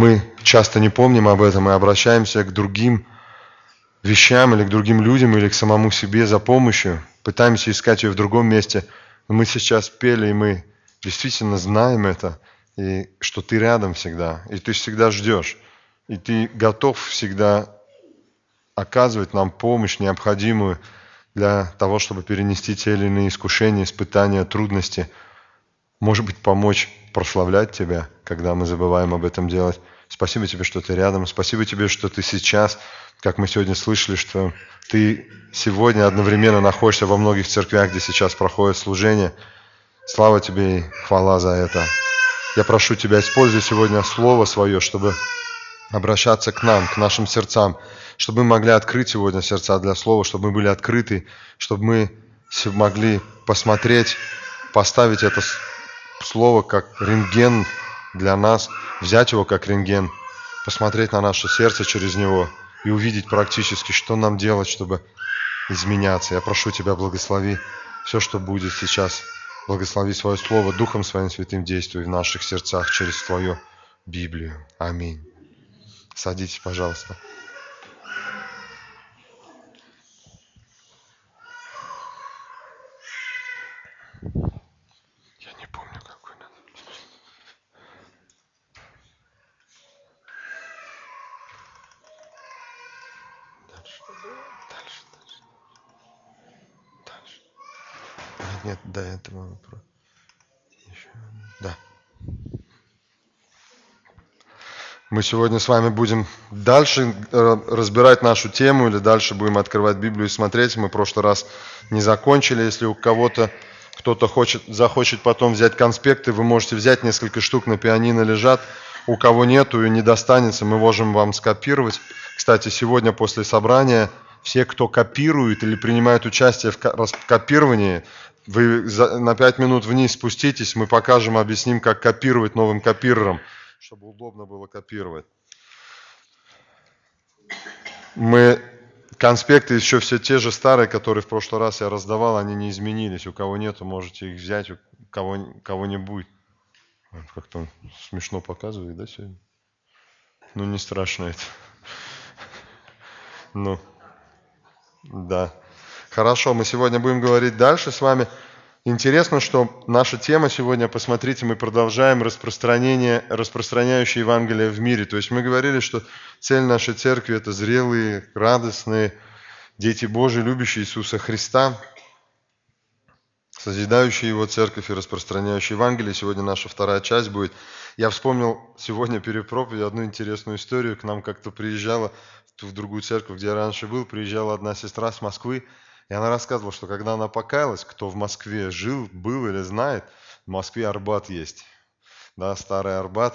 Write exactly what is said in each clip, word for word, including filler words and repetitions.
мы часто не помним об этом и обращаемся к другим вещам или к другим людям, или к самому себе за помощью, пытаемся искать ее в другом месте. Но мы сейчас пели, и мы действительно знаем это, и что ты рядом всегда, и ты всегда ждешь, и ты готов всегда оказывать нам помощь необходимую для того, чтобы перенести те или иные искушения, испытания, трудности. Может быть, помочь прославлять Тебя, когда мы забываем об этом делать. Спасибо Тебе, что Ты рядом. Спасибо Тебе, что Ты сейчас, как мы сегодня слышали, что Ты сегодня одновременно находишься во многих церквях, где сейчас проходит служение. Слава Тебе и хвала за это. Я прошу Тебя, используй сегодня Слово Свое, чтобы обращаться к нам, к нашим сердцам, чтобы мы могли открыть сегодня сердца для Слова, чтобы мы были открыты, чтобы мы могли посмотреть, поставить это Слово как рентген для нас, взять его как рентген, посмотреть на наше сердце через него и увидеть практически, что нам делать, чтобы изменяться. Я прошу Тебя, благослови все, что будет сейчас. Благослови Свое Слово, Духом Своим Святым действуй в наших сердцах через Твою Библию. Аминь. Садитесь, пожалуйста. Я не помню, какой надо. Дальше. Дальше, дальше. Дальше. Нет, нет, до этого вопрос. Еще. Да. Мы сегодня с вами будем дальше разбирать нашу тему или дальше будем открывать Библию и смотреть. Мы в прошлый раз не закончили. Если у кого-то, кто-то хочет, захочет потом взять конспекты, вы можете взять несколько штук, на пианино лежат. У кого нету и не достанется, мы можем вам скопировать. Кстати, сегодня после собрания все, кто копирует или принимает участие в копировании, вы на пять минут вниз спуститесь, мы покажем, объясним, как копировать новым копирером, чтобы удобно было копировать. Мы конспекты еще все те же старые, которые в прошлый раз я раздавал, они не изменились. У кого нету, можете их взять, у кого, кого не будет. Как-то смешно показывает, да, сегодня? Ну, не страшно это. Ну, да. Хорошо, мы сегодня будем говорить дальше с вами. Интересно, что наша тема сегодня, посмотрите, мы продолжаем распространение, распространяющее Евангелие в мире. То есть мы говорили, что цель нашей церкви – это зрелые, радостные, дети Божьи, любящие Иисуса Христа, созидающие Его церковь и распространяющие Евангелие. Сегодня наша вторая часть будет. Я вспомнил сегодня перед проповедью одну интересную историю. К нам как-то приезжала в другую церковь, где я раньше был, приезжала одна сестра с Москвы. И она рассказывала, что когда она покаялась, кто в Москве жил, был или знает, в Москве Арбат есть. Да, старый Арбат.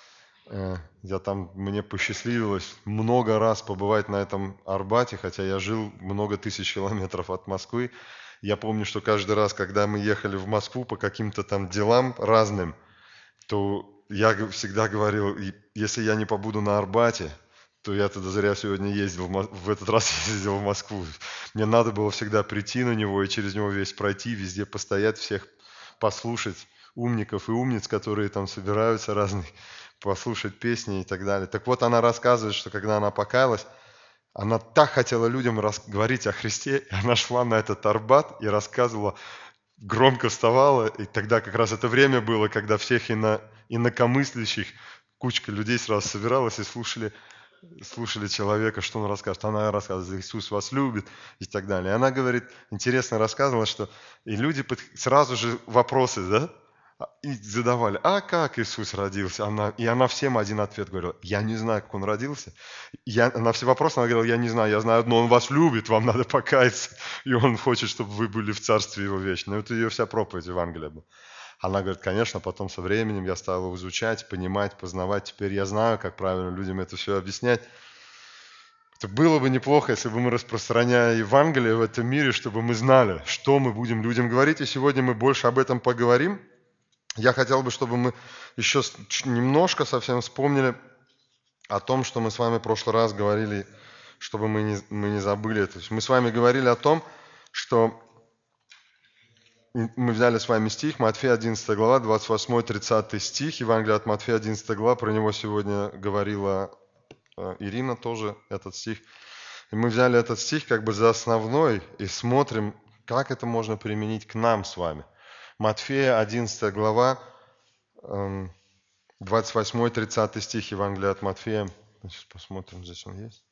Я там, мне посчастливилось много раз побывать на этом Арбате, хотя я жил много тысяч километров от Москвы. Я помню, что каждый раз, когда мы ехали в Москву по каким-то там делам разным, то я всегда говорил, если я не побуду на Арбате, то я тогда зря сегодня ездил, в этот раз ездил в Москву. Мне надо было всегда прийти на него и через него весь пройти, везде постоять, всех послушать, умников и умниц, которые там собираются разные, послушать песни и так далее. Так вот, она рассказывает, что когда она покаялась, она так хотела людям говорить о Христе, и она шла на этот Арбат и рассказывала, громко вставала, и тогда как раз это время было, когда всех ино, инакомыслящих, кучка людей сразу собиралась и слушали, слушали человека, что он расскажет. Она рассказывает, Иисус вас любит и так далее. И она говорит, интересно рассказывала, что и люди сразу же вопросы, да, и задавали, а как Иисус родился? Она, и она всем один ответ говорила, я не знаю, как он родился. Я, на все вопросы она говорила, я не знаю, я знаю одно, он вас любит, вам надо покаяться, и он хочет, чтобы вы были в Царстве Его вечном. Это ее вся проповедь Евангелия была. Она говорит, конечно, потом со временем я стал его изучать, понимать, познавать. Теперь я знаю, как правильно людям это все объяснять. Это было бы неплохо, если бы мы, распространяя Евангелие в этом мире, чтобы мы знали, что мы будем людям говорить. И сегодня мы больше об этом поговорим. Я хотел бы, чтобы мы еще немножко совсем вспомнили о том, что мы с вами в прошлый раз говорили, чтобы мы не, мы не забыли это. Мы с вами говорили о том, что мы взяли с вами стих, Матфея одиннадцатая глава, двадцать восьмой тридцатый стих, Евангелие от Матфея одиннадцатая глава, про него сегодня говорила Ирина тоже, этот стих. И мы взяли этот стих как бы за основной и смотрим, как это можно применить к нам с вами. Матфея одиннадцатая глава, двадцать восьмой тридцатый стих, Евангелие от Матфея. Сейчас посмотрим, здесь он есть.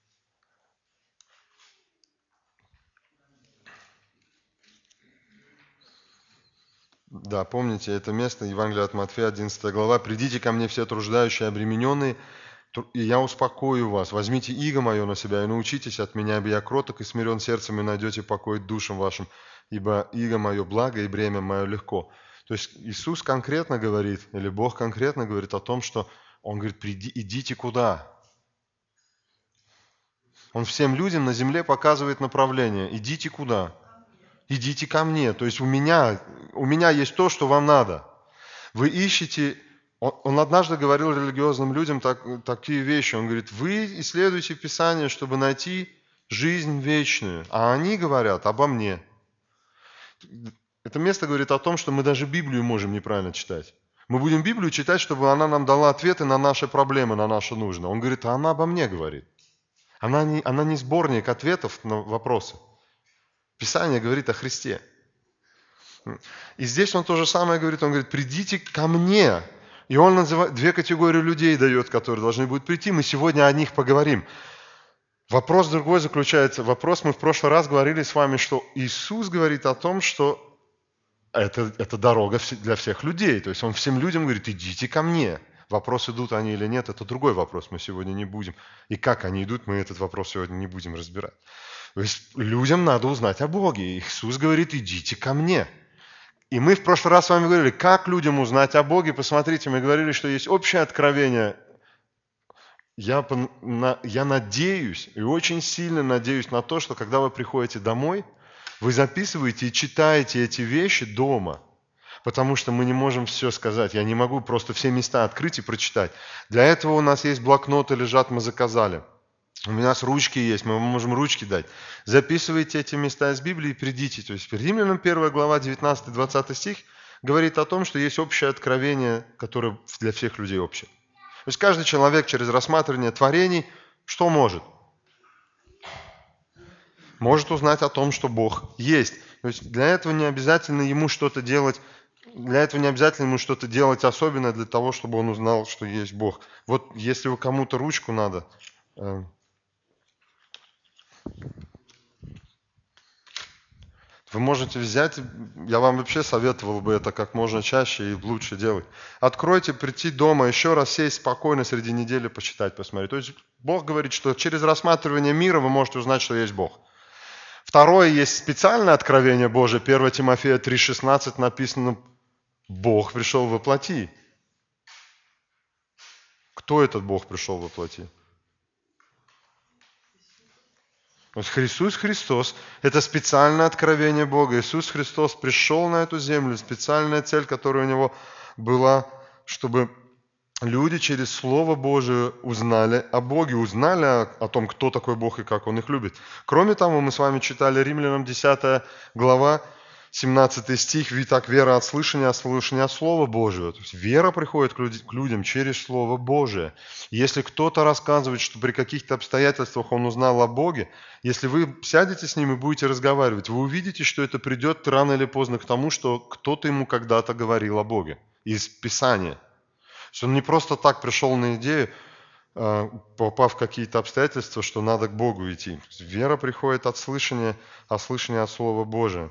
Да, помните это место, Евангелие от Матфея, одиннадцатая глава. «Придите ко мне все труждающие и обремененные, и я успокою вас. Возьмите иго мое на себя и научитесь от меня, ибо я кроток и смирен сердцем, и найдете покой душам вашим, ибо иго мое благо и бремя мое легко». То есть Иисус конкретно говорит, или Бог конкретно говорит о том, что Он говорит, приди, идите куда? Он всем людям на земле показывает направление. Идите куда? Идите ко мне. То есть у меня, у меня есть то, что вам надо. Вы ищете... Он, он однажды говорил религиозным людям так, такие вещи. Он говорит, вы исследуете Писание, чтобы найти жизнь вечную. А они говорят обо мне. Это место говорит о том, что мы даже Библию можем неправильно читать. Мы будем Библию читать, чтобы она нам дала ответы на наши проблемы, на наши нужды. Он говорит, а она обо мне говорит. Она не, она не сборник ответов на вопросы. Писание говорит о Христе. И здесь он то же самое говорит. Он говорит, придите ко мне. И он называет, две категории людей дает, которые должны будут прийти. Мы сегодня о них поговорим. Вопрос другой заключается. Вопрос, мы в прошлый раз говорили с вами, что Иисус говорит о том, что это, это дорога для всех людей. То есть он всем людям говорит, идите ко мне. Вопрос, идут они или нет, это другой вопрос, мы сегодня не будем. И как они идут, мы этот вопрос сегодня не будем разбирать. То есть людям надо узнать о Боге. Иисус говорит, идите ко мне. И мы в прошлый раз с вами говорили, как людям узнать о Боге. Посмотрите, мы говорили, что есть общее откровение. Я, я надеюсь, и очень сильно надеюсь на то, что когда вы приходите домой, вы записываете и читаете эти вещи дома. Потому что мы не можем все сказать. Я не могу просто все места открыть и прочитать. Для этого у нас есть блокноты, лежат, мы заказали. У нас ручки есть, мы можем ручки дать. Записывайте эти места из Библии и придите. То есть Римлянам первая глава, девятнадцатый-двадцатый стих говорит о том, что есть общее откровение, которое для всех людей общее. То есть каждый человек через рассматривание творений что может? Может узнать о том, что Бог есть. То есть для этого не обязательно ему что-то делать. Для этого не обязательно ему что-то делать особенное для того, чтобы он узнал, что есть Бог. Вот если вы кому-то ручку надо, э, вы можете взять, я вам вообще советовал бы это как можно чаще и лучше делать. Откройте, прийти дома, еще раз сесть спокойно среди недели, почитать, посмотреть. То есть Бог говорит, что через рассматривание мира вы можете узнать, что есть Бог. Второе, есть специальное откровение Божие. первое Тимофея три шестнадцать написано, Бог пришел во плоти. Кто этот Бог пришел во плоти? Иисус Христос – это специальное откровение Бога. Иисус Христос пришел на эту землю, специальная цель, которая у Него была, чтобы люди через Слово Божие узнали о Боге, узнали о, о том, кто такой Бог и как Он их любит. Кроме того, мы с вами читали Римлянам десятая глава, семнадцатый стих, «Ведь так вера от слышания, от слышания от Слова Божьего». То есть вера приходит к людям через Слово Божие. Если кто-то рассказывает, что при каких-то обстоятельствах он узнал о Боге, если вы сядете с ним и будете разговаривать, вы увидите, что это придет рано или поздно к тому, что кто-то ему когда-то говорил о Боге из Писания. То есть он не просто так пришел на идею, попав в какие-то обстоятельства, что надо к Богу идти. Вера приходит от слышания, а слышание от Слова Божия.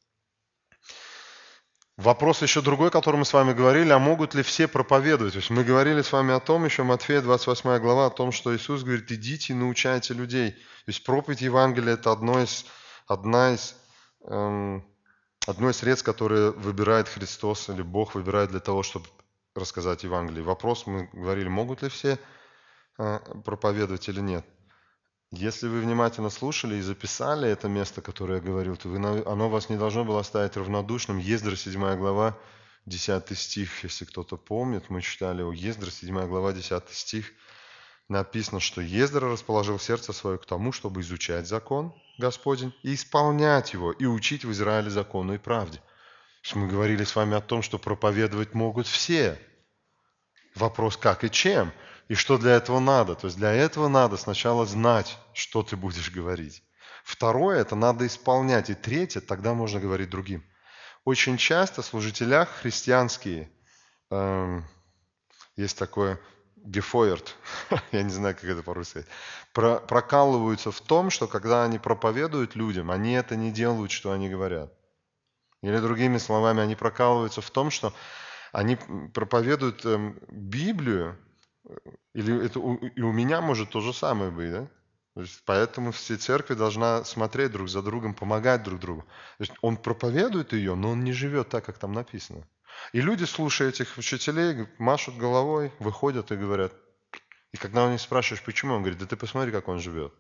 Вопрос еще другой, о котором мы с вами говорили, а могут ли все проповедовать? То есть мы говорили с вами о том, еще Матфея двадцать восьмая глава, о том, что Иисус говорит, идите и научайте людей. То есть проповедь Евангелия – это одно из, одна из, эм, одно из средств, которое выбирает Христос или Бог выбирает для того, чтобы рассказать Евангелие. Вопрос, мы говорили, могут ли все э, проповедовать или нет. Если вы внимательно слушали и записали это место, которое я говорил, то вы, оно вас не должно было оставить равнодушным. Ездра, седьмая глава, десятый стих, если кто-то помнит, мы читали его. Ездра, седьмая глава, десятый стих. Написано, что Ездра расположил сердце свое к тому, чтобы изучать закон Господень и исполнять его, и учить в Израиле закону и правде. Мы говорили с вами о том, что проповедовать могут все. Вопрос, как и чем, и что для этого надо. То есть для этого надо сначала знать, что ты будешь говорить. Второе, это надо исполнять. И третье, тогда можно говорить другим. Очень часто в служителях христианские, эм, есть такое гефойерт, я не знаю, как это по-русски, про, прокалываются в том, что когда они проповедуют людям, они это не делают, что они говорят. Или другими словами, они прокалываются в том, что они проповедуют эм, Библию, или это у, и у меня может то же самое быть, да? То есть поэтому все церкви должна смотреть друг за другом, помогать друг другу. То есть он проповедует ее, но он не живет так, как там написано. И люди, слушая этих учителей, машут головой, выходят и говорят. И когда у них спрашиваешь, почему, он говорит, да ты посмотри, как он живет.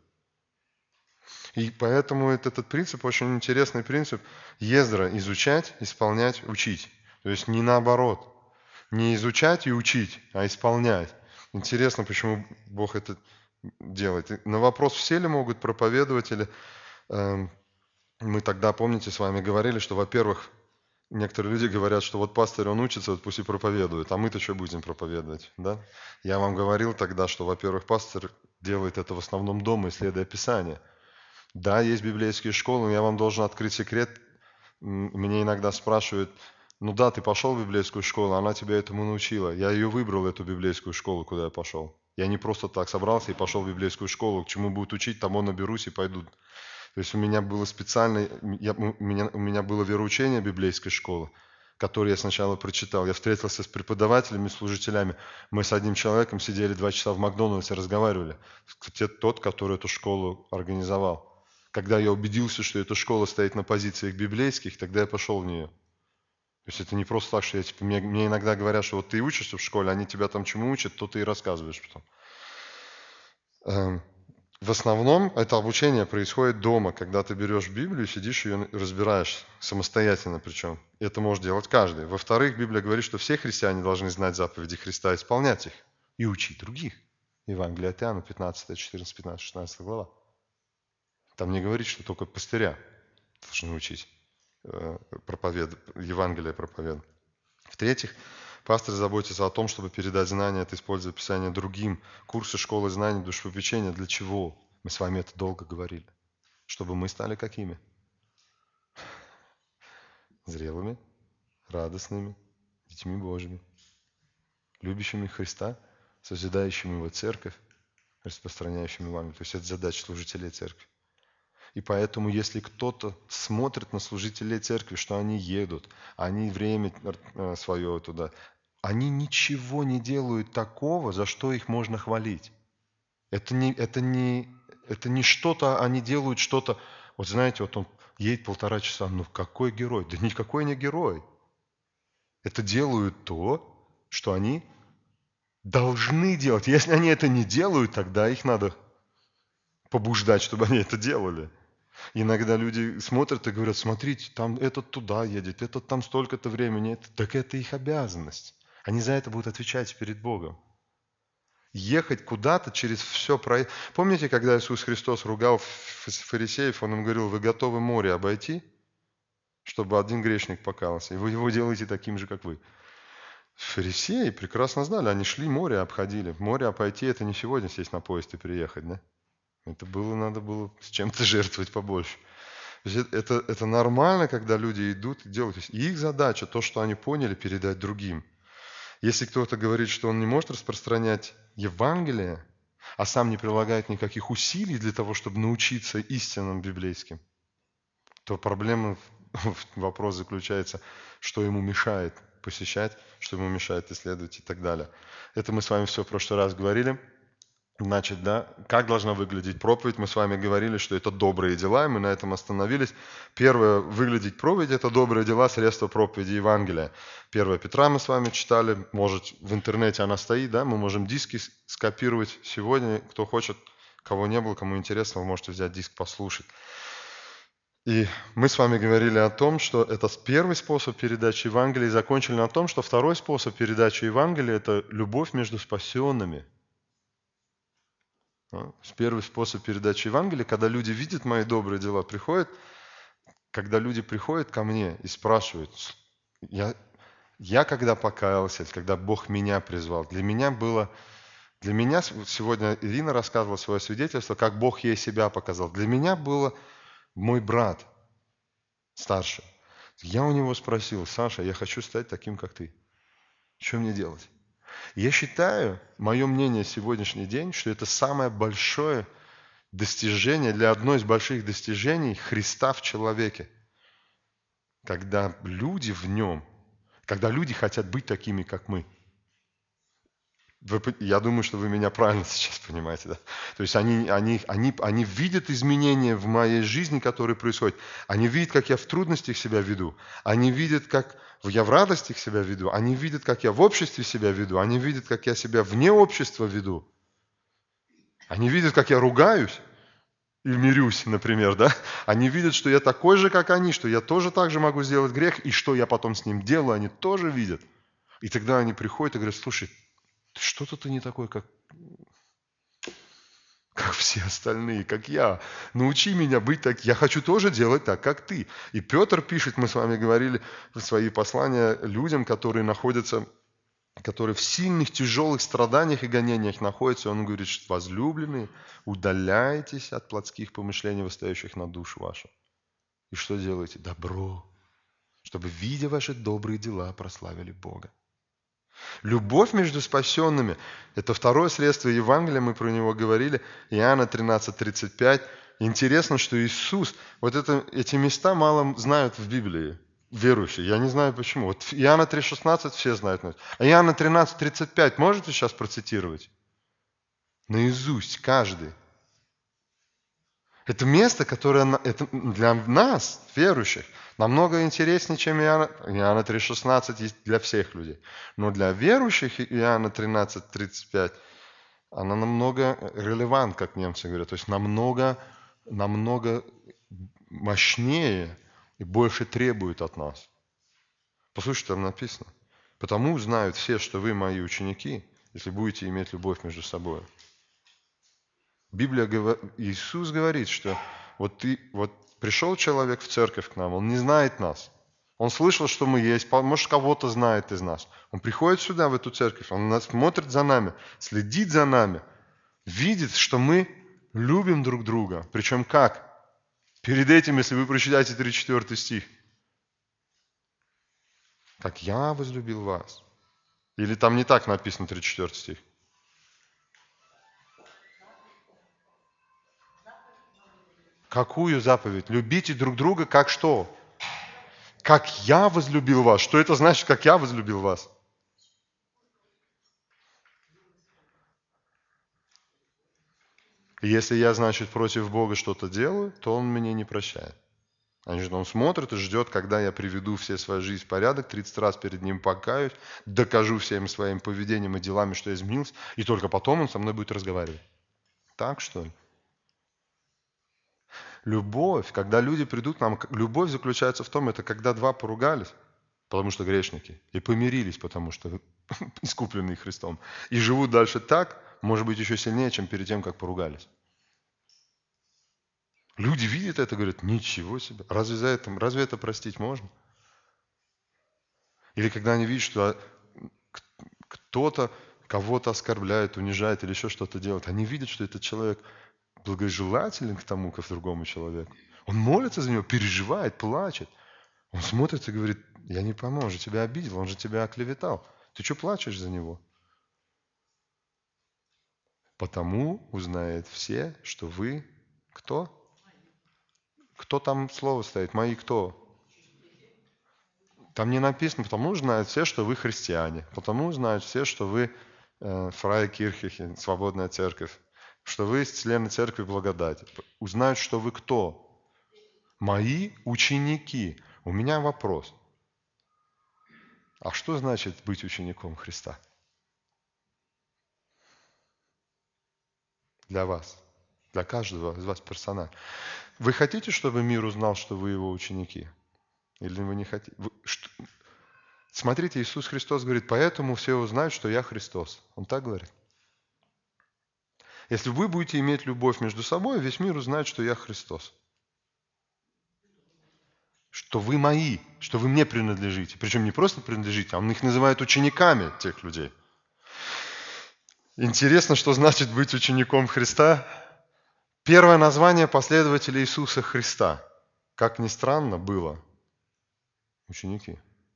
И поэтому этот, этот принцип, очень интересный принцип, Ездра, изучать, исполнять, учить. То есть не наоборот. Не изучать и учить, а исполнять. Интересно, почему Бог это делает. И на вопрос, все ли могут проповедовать, или эм, мы тогда, помните, с вами говорили, что, во-первых, некоторые люди говорят, что вот пастырь, он учится, вот пусть и проповедует, а мы-то что будем проповедовать, да? Я вам говорил тогда, что, во-первых, пастырь делает это в основном дома, исследуя Писание. Да, есть библейские школы, но я вам должен открыть секрет. М, Мне иногда спрашивают, ну да, ты пошел в библейскую школу, она тебя этому научила. Я ее выбрал, эту библейскую школу, куда я пошел. Я не просто так собрался и пошел в библейскую школу. К чему будут учить, тому наберусь и пойду. То есть у меня было специально, я, у, меня, у меня было вероучение библейской школы, которое я сначала прочитал. Я встретился с преподавателями, служителями. Мы с одним человеком сидели два часа в Макдональдсе, разговаривали. Кстати, тот, который эту школу организовал. Когда я убедился, что эта школа стоит на позициях библейских, тогда я пошел в нее. То есть это не просто так, что я, типа, мне, мне иногда говорят, что вот ты учишься в школе, они тебя там чему учат, то ты и рассказываешь потом. Эм, В основном это обучение происходит дома, когда ты берешь Библию, сидишь ее разбираешь самостоятельно причем. И это может делать каждый. Во-вторых, Библия говорит, что все христиане должны знать заповеди Христа, исполнять их и учить других. Евангелие от Иоанна, пятнадцать, четырнадцать, пятнадцать, шестнадцать глава. Там не говорит, что только пастыря должны учить э, проповед... Евангелие проповедовать. В-третьих, пастор заботится о том, чтобы передать знания, это используя Писание другим. Курсы школы знаний, душепопечения. Для чего? Мы с вами это долго говорили. Чтобы мы стали какими? Зрелыми, радостными, детьми Божьими, любящими Христа, созидающими Его церковь, распространяющими Евангелие. То есть это задача служителей церкви. И поэтому, если кто-то смотрит на служителей церкви, что они едут, они время э, свое туда, они ничего не делают такого, за что их можно хвалить. Это не, это не, это не что-то, они делают что-то, вот знаете, вот он едет полтора часа, ну какой герой? Да никакой не герой. Это делают то, что они должны делать. Если они это не делают, тогда их надо побуждать, чтобы они это делали. Иногда люди смотрят и говорят, смотрите, там этот туда едет, этот там столько-то времени. Так это их обязанность. Они за это будут отвечать перед Богом. Ехать куда-то через все про... Помните, когда Иисус Христос ругал фарисеев, Он им говорил, вы готовы море обойти, чтобы один грешник покаялся, и вы его делаете таким же, как вы. Фарисеи прекрасно знали, они шли море обходили. Море обойти — это не сегодня сесть на поезд и приехать, да? Это было, надо было с чем-то жертвовать побольше. То есть это, это нормально, когда люди идут и делают. То есть их задача, то, что они поняли, передать другим. Если кто-то говорит, что он не может распространять Евангелие, а сам не прилагает никаких усилий для того, чтобы научиться истинам библейским, то проблема, вопрос заключается, что ему мешает посещать, что ему мешает исследовать и так далее. Это мы с вами все в прошлый раз говорили. Значит, да, как должна выглядеть проповедь? Мы с вами говорили, что это добрые дела, и мы на этом остановились. Первое, выглядеть проповедь – это добрые дела, средства проповеди Евангелия. Первое Петра мы с вами читали, может, в интернете она стоит, да, мы можем диски скопировать сегодня. Кто хочет, кого не было, кому интересно, вы можете взять диск, послушать. И мы с вами говорили о том, что это первый способ передачи Евангелия, и закончили на том, что второй способ передачи Евангелия – это любовь между спасенными. Первый способ передачи Евангелия, когда люди видят мои добрые дела, приходят, когда люди приходят ко мне и спрашивают, Я, я когда покаялся, когда Бог меня призвал, для меня было, для меня, с- вот сегодня Ирина рассказывала свое свидетельство, как Бог ей себя показал. Для меня было мой брат старший. Я у него спросил: Саша, я хочу стать таким, как ты. Что мне делать? Я считаю, мое мнение сегодняшний день, что это самое большое достижение, для одной из больших достижений Христа в человеке. Когда люди в нем, когда люди хотят быть такими, как мы. Вы по- я думаю, что вы меня правильно сейчас понимаете, да? То есть они, они, они, они видят изменения в моей жизни, которые происходят. Они видят, как я в трудностях себя веду. Они видят, как я в радостях себя веду. Они видят, как я в обществе себя веду. Они видят, как я себя вне общества веду. Они видят, как я ругаюсь и мирюсь, например, да? Они видят, что я такой же, как они, что я тоже так же могу сделать грех, и что я потом с ним делаю, они тоже видят. И тогда они приходят и говорят: слушай, что-то ты не такой, как, как все остальные, как я. Научи меня быть так. Я хочу тоже делать так, как ты. И Петр пишет, мы с вами говорили в свои послания людям, которые находятся, которые в сильных, тяжелых страданиях и гонениях находятся. Он говорит, что возлюбленные, удаляйтесь от плотских помышлений, восстающих на душу вашу. И что делаете? Добро, чтобы, видя ваши добрые дела, прославили Бога. Любовь между спасенными – это второе средство Евангелия, мы про него говорили, Иоанна тринадцать тридцать пять. Интересно, что Иисус, вот это, эти места мало знают в Библии, верующие. Я не знаю почему. Вот Иоанна три шестнадцать все знают. А Иоанна тринадцать тридцать пять можете сейчас процитировать? Наизусть, каждый. Это место, которое на- это для нас, верующих, намного интереснее, чем Иоанна, Иоанна три шестнадцать есть для всех людей. Но для верующих Иоанна тринадцать тридцать пять, она намного релевант, как немцы говорят, то есть намного, намного мощнее и больше требует от нас. Послушайте, там написано: «Потому знают все, что вы мои ученики, если будете иметь любовь между собой». Библия, говор- Иисус говорит, что вот ты, вот пришел человек в церковь к нам, он не знает нас. Он слышал, что мы есть, по- может, кого-то знает из нас. Он приходит сюда, в эту церковь, он нас смотрит за нами, следит за нами, видит, что мы любим друг друга. Причем как? Перед этим, если вы прочитаете тридцать четвёртый стих, как я возлюбил вас. Или там не так написано тридцать четвёртый стих. Какую заповедь? Любите друг друга как что? Как я возлюбил вас. Что это значит, как я возлюбил вас? И если я, значит, против Бога что-то делаю, то Он меня не прощает. Значит, Он смотрит и ждет, когда я приведу все свою жизнь в порядок, тридцать раз перед Ним покаюсь, докажу всем своим поведением и делами, что я изменился, и только потом Он со мной будет разговаривать. Так что ли? Любовь, когда люди придут к нам, любовь заключается в том, это когда два поругались, потому что грешники, и помирились, потому что искупленные Христом, и живут дальше так, может быть, еще сильнее, чем перед тем, как поругались. Люди видят это и говорят: ничего себе, разве, за это, разве это простить можно? Или когда они видят, что кто-то кого-то оскорбляет, унижает или еще что-то делает, они видят, что этот человек благожелателен к тому, как к другому человеку. Он молится за него, переживает, плачет. Он смотрит и говорит: я не пойму, он же тебя обидел, он же тебя оклеветал. Ты что плачешь за него? Потому узнает все, что вы кто? Кто там слово стоит? Мои кто? Там не написано: потому знают все, что вы христиане. Потому знают все, что вы э, Фрая Кирхе, свободная церковь. Что вы члены церкви благодати. Узнают, что вы кто? Мои ученики. У меня вопрос. А что значит быть учеником Христа? Для вас. Для каждого из вас персонально. Вы хотите, чтобы мир узнал, что вы его ученики? Или вы не хотите? Вы- что- Смотрите, Иисус Христос говорит: поэтому все узнают, что я Христос. Он так говорит. Если вы будете иметь любовь между собой, весь мир узнает, что я Христос. что вы мои, что вы мне принадлежите. Причем не просто принадлежите, а он их называет учениками, тех людей. Интересно, что значит быть учеником Христа. Первое название последователей Иисуса Христа, как ни странно, было ученики.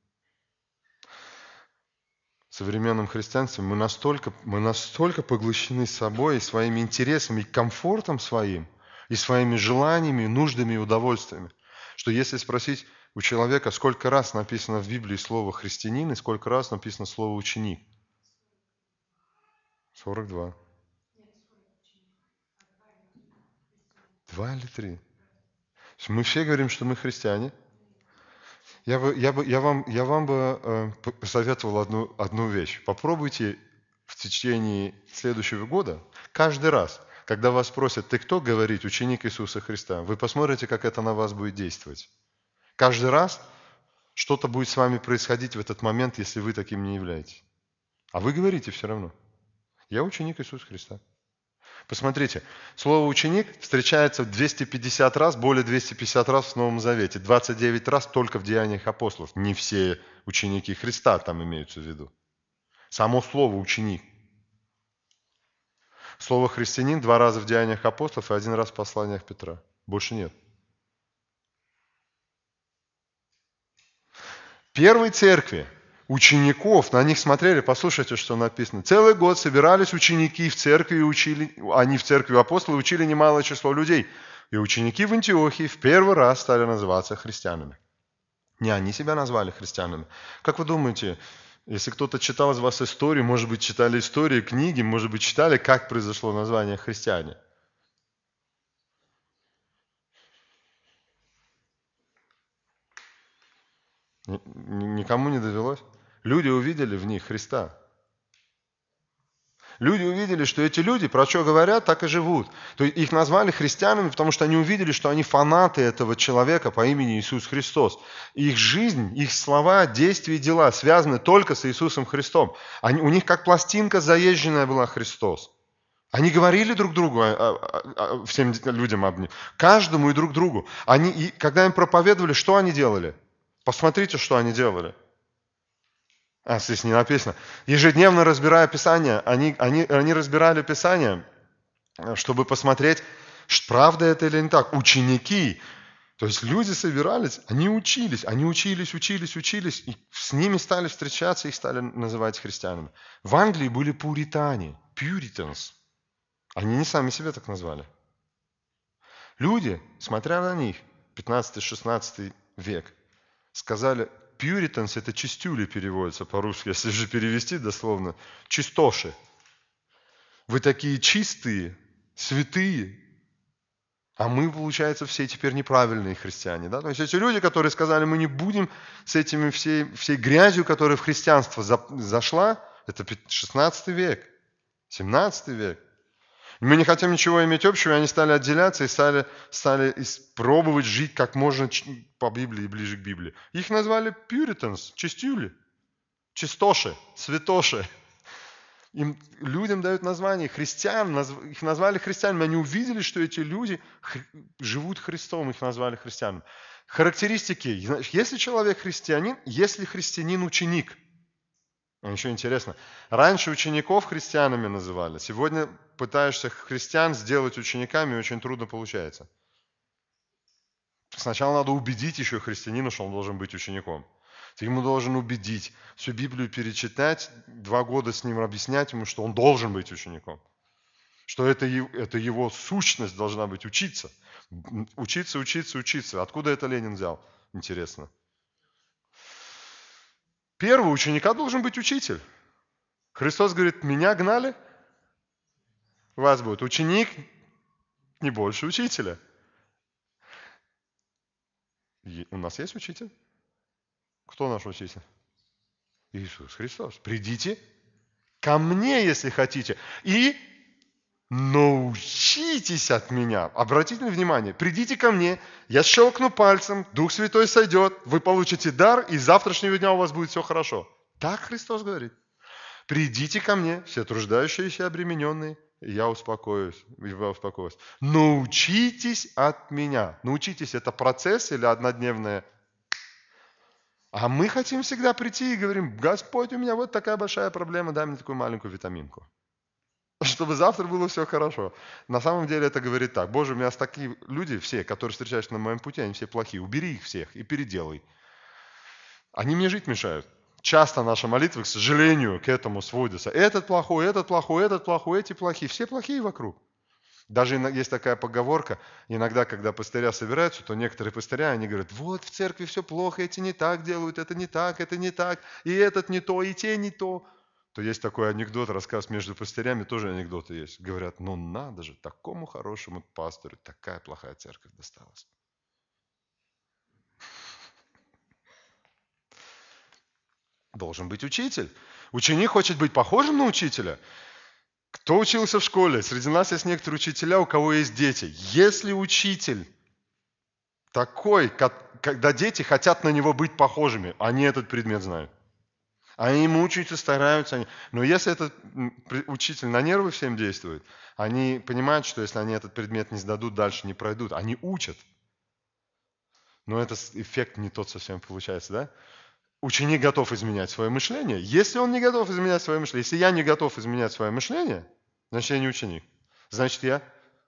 В современном христианстве мы настолько, мы настолько поглощены собой, и своими интересами, и комфортом своим, и своими желаниями, нуждами и удовольствиями, что если спросить у человека, сколько раз написано в Библии слово «христианин» и сколько раз написано слово «ученик», сорок два. Два или три? Мы все говорим, что мы христиане. Я, бы, я, бы, я, вам, я вам бы э, посоветовал одну, одну вещь. Попробуйте в течение следующего года, каждый раз, когда вас спросят, ты кто, говорить ученик Иисуса Христа, вы посмотрите, как это на вас будет действовать. Каждый раз что-то будет с вами происходить в этот момент, если вы таким не являетесь. А вы говорите все равно. Я ученик Иисуса Христа. Посмотрите, слово «ученик» встречается двести пятьдесят раз, более двести пятьдесят раз в Новом Завете, двадцать девять раз только в Деяниях апостолов. Не все ученики Христа там имеются в виду. Само слово «ученик». Слово «христианин» два раза в Деяниях апостолов и один раз в посланиях Петра. Больше нет. Первой церкви учеников, на них смотрели, послушайте, что написано. Целый год собирались ученики в церкви, и учили, они в церкви апостолы учили немалое число людей. И ученики в Антиохии в первый раз стали называться христианами. Не они себя назвали христианами. Как вы думаете, если кто-то читал из вас историю, может быть, читали истории, книги, может быть, читали, как произошло название христиане? Никому не довелось? Люди увидели в них Христа. Люди увидели, что эти люди, про что говорят, так и живут. То есть их назвали христианами, потому что они увидели, что они фанаты этого человека по имени Иисус Христос. Их жизнь, их слова, действия и дела связаны только с Иисусом Христом. Они, у них как пластинка заезженная была Христос. Они говорили друг другу, а, а, а, всем людям об нем, каждому и друг другу. Они, и когда им проповедовали, что они делали? Посмотрите, что они делали. А, здесь не написано. Ежедневно разбирая Писание, они, они, они разбирали Писание, чтобы посмотреть, правда это или не так. Ученики, то есть люди собирались, они учились, они учились, учились, учились, и с ними стали встречаться, их стали называть христианами. В Англии были пуритане, puritans. Они не сами себя так назвали. Люди, смотря на них, пятнадцатый-шестнадцатый век, сказали, Puritans – это чистюли переводится по-русски, если же перевести дословно, чистоши. Вы такие чистые, святые, а мы, получается, все теперь неправильные христиане. Да? То есть эти люди, которые сказали, мы не будем с этими всей, всей грязью, которая в христианство за, зашла, это шестнадцатый век, семнадцатый век. Мы не хотим ничего иметь общего, и они стали отделяться и стали, стали пробовать жить как можно по Библии, ближе к Библии. Их назвали Puritans, чистюли, чистоши, святоши. Им, людям дают название христиан, их назвали христианами. Они увидели, что эти люди живут Христом, их назвали христианами. Характеристики. Если человек христианин, если христианин ученик. Еще интересно. Раньше учеников христианами называли. Сегодня пытаешься христиан сделать учениками, и очень трудно получается. Сначала надо убедить еще христианина, что он должен быть учеником. Ты ему должен убедить, всю Библию перечитать, два года с ним объяснять ему, что он должен быть учеником. Что это, это его сущность должна быть учиться. Учиться, учиться, учиться. Откуда это Ленин взял? Интересно. Первый ученика должен быть учитель. Христос говорит, меня гнали, вас будет ученик не больше учителя. И у нас есть учитель? Кто наш учитель? Иисус Христос. Придите ко мне, если хотите, и научитесь от меня. Обратите внимание, придите ко мне, я щелкну пальцем, Дух Святой сойдет, вы получите дар, и с завтрашнего дня у вас будет все хорошо. Так Христос говорит. Придите ко мне, все труждающиеся и обремененные, и я успокоюсь, и я успокоюсь. Научитесь от меня. Научитесь, это процесс или однодневное А мы хотим всегда прийти и говорим: Господь, у меня вот такая большая проблема, дай мне такую маленькую витаминку. Чтобы завтра было все хорошо. На самом деле это говорит так: Боже, у меня такие люди все, которые встречаются на моем пути, они все плохие. Убери их всех и переделай. Они мне жить мешают. Часто наши молитвы, к сожалению, к этому сводятся. Этот плохой, этот плохой, этот плохой, эти плохие. Все плохие вокруг. Даже есть такая поговорка, иногда, когда пастыря собираются, то некоторые пастыря, они говорят: вот в церкви все плохо, эти не так делают, это не так, это не так, и этот не то, и те не то. То есть такой анекдот, рассказ между пастырями, тоже анекдоты есть. Говорят: ну надо же, такому хорошему пастору такая плохая церковь досталась. Должен быть учитель. Ученик хочет быть похожим на учителя. Кто учился в школе? Среди нас есть некоторые учителя, у кого есть дети. Если учитель такой, когда дети хотят на него быть похожими, они этот предмет знают. Они мучаются, стараются. Но если этот учитель на нервы всем действует, они понимают, что если они этот предмет не сдадут, дальше не пройдут. Они учат. Но этот эффект не тот совсем получается, да? Ученик готов изменять свое мышление. Если он не готов изменять свое мышление, если я не готов изменять свое мышление, значит, я не ученик. Значит, я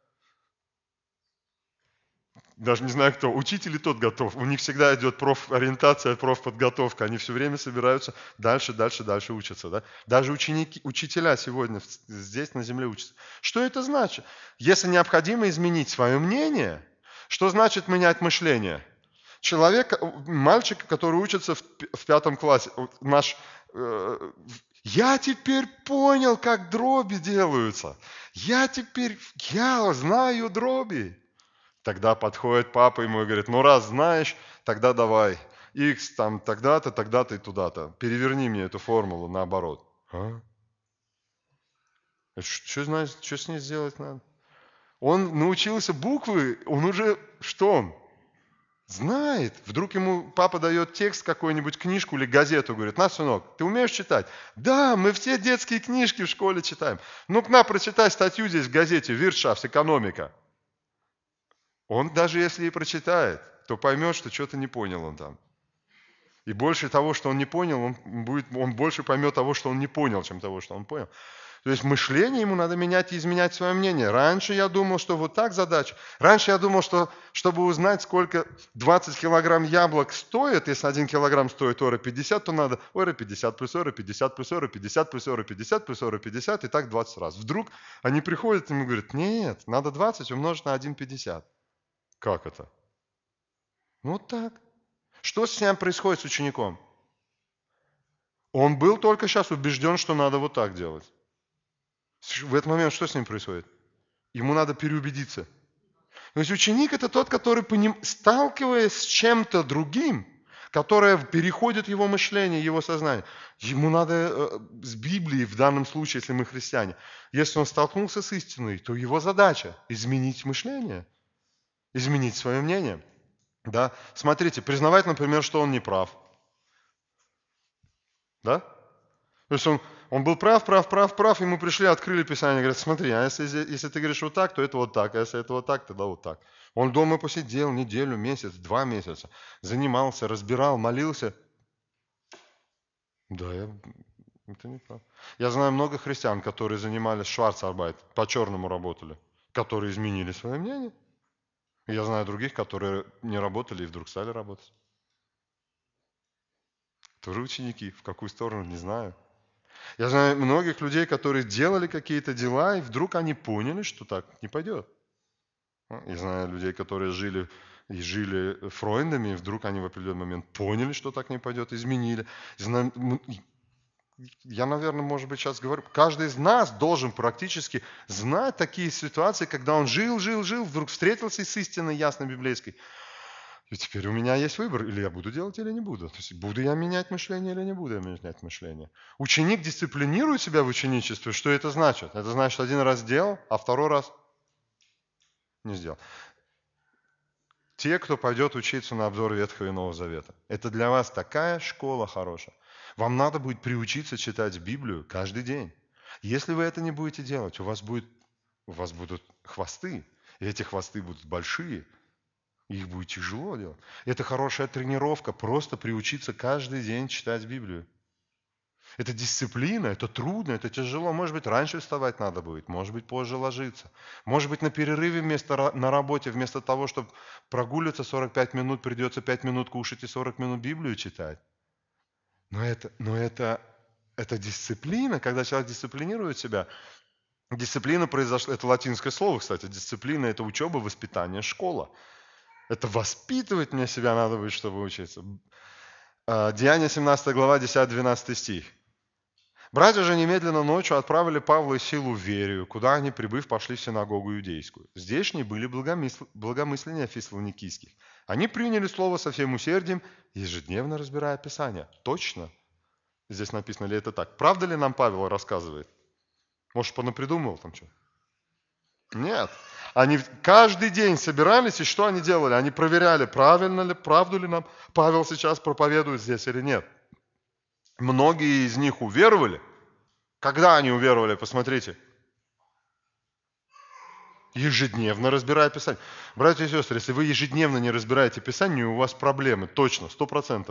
даже не знаю кто, учитель и тот готов. У них всегда идет профориентация, профподготовка. Они все время собираются дальше, дальше, дальше учатся. Да? Даже ученики, учителя сегодня здесь на земле учатся. Что это значит? Если необходимо изменить свое мнение, что значит менять мышление? Человек, мальчик, который учится в, в пятом классе, наш, э, я теперь понял, как дроби делаются. Я теперь, я знаю дроби. Тогда подходит папа ему и говорит: ну раз знаешь, тогда давай. Х там тогда-то, тогда-то и туда-то. Переверни мне эту формулу наоборот. А? Что, знаешь, что с ней сделать надо? Он научился буквы, он уже, что он? Знает. Вдруг ему папа дает текст, какую-нибудь книжку или газету, говорит: на, сынок, ты умеешь читать? Да, мы все детские книжки в школе читаем. Ну-ка, на, прочитай статью здесь в газете «Виртшафт. Экономика». Он даже если и прочитает, то поймет, что что-то не понял он там. И больше того, что он не понял, он, будет, он больше поймет того, что он не понял, чем того, что он понял. То есть мышление ему надо менять и изменять свое мнение. Раньше я думал, что вот так задача. Раньше я думал, что чтобы узнать, сколько двадцать килограмм яблок стоит, если один килограмм стоит евро пятьдесят, то надо евро пятьдесят плюс евро пятьдесят плюс евро пятьдесят плюс евро пятьдесят плюс евро пятьдесят и так двадцать раз. Вдруг они приходят и ему говорят: нет, надо двадцать умножить на один пятьдесят. Как это? Ну вот так. Что с ним происходит с учеником? Он был только сейчас убежден, что надо вот так делать. В этот момент что с ним происходит? Ему надо переубедиться. То есть ученик – это тот, который, сталкиваясь с чем-то другим, которое переходит в его мышление, его сознание, ему надо с Библией, в данном случае, если мы христиане, если он столкнулся с истиной, то его задача – изменить мышление, изменить свое мнение. Да? Смотрите, признавать, например, что он не прав. Да? То есть он, он был прав, прав, прав, прав, ему пришли, открыли Писание, говорят: смотри, а если, если ты говоришь вот так, то это вот так, а если это вот так, тогда вот так. Он дома посидел неделю, месяц, два месяца, занимался, разбирал, молился. Да, я, это не прав. Я знаю много христиан, которые занимались шварцарбайт, по-черному работали, которые изменили свое мнение. Я знаю других, которые не работали и вдруг стали работать. Тоже ученики, в какую сторону, не знаю. Я знаю многих людей, которые делали какие-то дела, и вдруг они поняли, что так не пойдет. Я знаю людей, которые жили и жили фройндами, и вдруг они в определенный момент поняли, что так не пойдет, изменили. Я, наверное, может быть, сейчас говорю, каждый из нас должен практически знать такие ситуации, когда он жил, жил, жил, вдруг встретился с истиной ясной библейской. И теперь у меня есть выбор, или я буду делать, или не буду. То есть буду я менять мышление, или не буду я менять мышление. Ученик дисциплинирует себя в ученичестве. Что это значит? Это значит, один раз сделал, а второй раз не сделал. Те, кто пойдет учиться на обзор Ветхого и Нового Завета, это для вас такая школа хорошая. Вам надо будет приучиться читать Библию каждый день. Если вы это не будете делать, у вас, будет, у вас будут хвосты, и эти хвосты будут большие. Их будет тяжело делать. Это хорошая тренировка, просто приучиться каждый день читать Библию. Это дисциплина, это трудно, это тяжело. Может быть, раньше вставать надо будет, может быть, позже ложиться. Может быть, на перерыве вместо, ра- на работе, вместо того, чтобы прогуливаться сорок пять минут, придется пять минут кушать и сорок минут Библию читать. Но это, но это, это дисциплина, когда человек дисциплинирует себя. Дисциплина произошла, это латинское слово, кстати. Дисциплина – это учеба, воспитание, школа. Это воспитывать мне себя надо будет, чтобы учиться. А, Деяния семнадцатая глава, десятый-двенадцатый стих. Братья же немедленно ночью отправили Павла и Силу в Верию, куда они, прибыв, пошли в синагогу иудейскую. Здешние были благомысл... благомысления фессалоникийских. Они приняли слово со всем усердием, ежедневно разбирая Писание. Точно? Здесь написано ли это так? Правда ли нам Павел рассказывает? Может, понапридумывал там что? Нет. Они каждый день собирались, и что они делали? Они проверяли, правильно ли, правду ли нам Павел сейчас проповедует здесь или нет. Многие из них уверовали. Когда они уверовали, посмотрите. Ежедневно разбирая Писание. Братья и сестры, если вы ежедневно не разбираете Писание, у вас проблемы. Точно, сто процентов.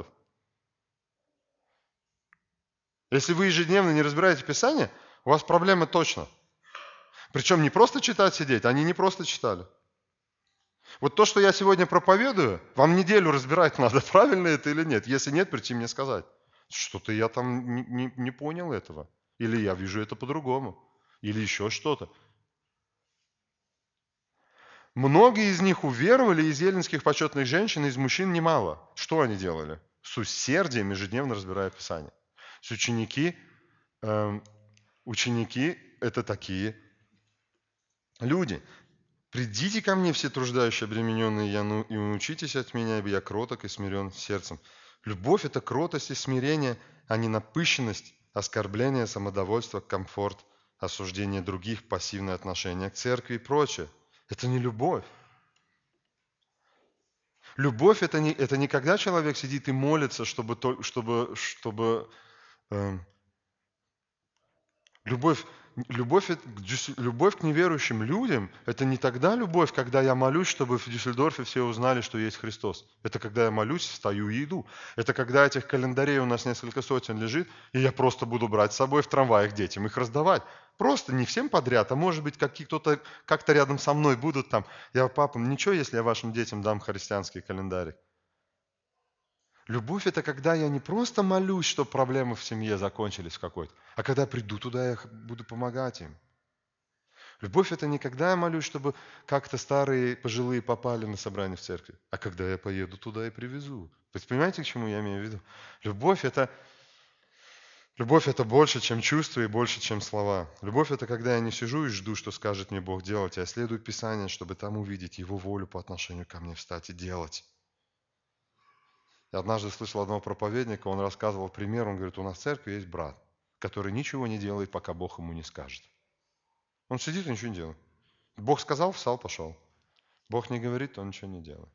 Если вы ежедневно не разбираете Писание, у вас проблемы точно. Причем не просто читать сидеть, они не просто читали. Вот то, что я сегодня проповедую, вам неделю разбирать надо, правильно это или нет. Если нет, прийти мне сказать. Что-то я там не, не, не понял этого. Или я вижу это по-другому. Или еще что-то. Многие из них уверовали, из еленских почетных женщин, из мужчин немало. Что они делали? С усердием ежедневно разбирая Писание. С ученики, эм, ученики это такие люди. Придите ко мне, все труждающие, обремененные, я, ну, и научитесь от меня, ибо я кроток и смирен сердцем. Любовь – это кротость и смирение, а не напыщенность, оскорбление, самодовольство, комфорт, осуждение других, пассивное отношение к церкви и прочее. Это не любовь. Любовь это не, это не когда человек сидит и молится, чтобы, то- чтобы, чтобы эм, любовь, любовь, это- к Дюссе- любовь к неверующим людям, это не тогда любовь, когда я молюсь, чтобы в Дюссельдорфе все узнали, что есть Христос. Это когда я молюсь, встаю и иду. Это когда этих календарей у нас несколько сотен лежит, и я просто буду брать с собой в трамваях детям, их раздавать. Просто не всем подряд, а может быть, как кто-то как-то рядом со мной будут там. Я папам, ничего, если я вашим детям дам христианский календарь. Любовь – это когда я не просто молюсь, чтобы проблемы в семье закончились какой-то, а когда приду туда, я буду помогать им. Любовь – это не когда я молюсь, чтобы как-то старые пожилые попали на собрание в церкви, а когда я поеду туда и привезу. То есть понимаете, к чему я имею в виду? Любовь – это, любовь – это больше, чем чувства и больше, чем слова. Любовь – это когда я не сижу и жду, что скажет мне Бог делать, а я следую Писанию, чтобы там увидеть Его волю по отношению ко мне, встать и делать. Я однажды слышал одного проповедника, он рассказывал пример, он говорит, у нас в церкви есть брат, который ничего не делает, пока Бог ему не скажет. Он сидит и ничего не делает. Бог сказал, встал, пошел. Бог не говорит, то он ничего не делает.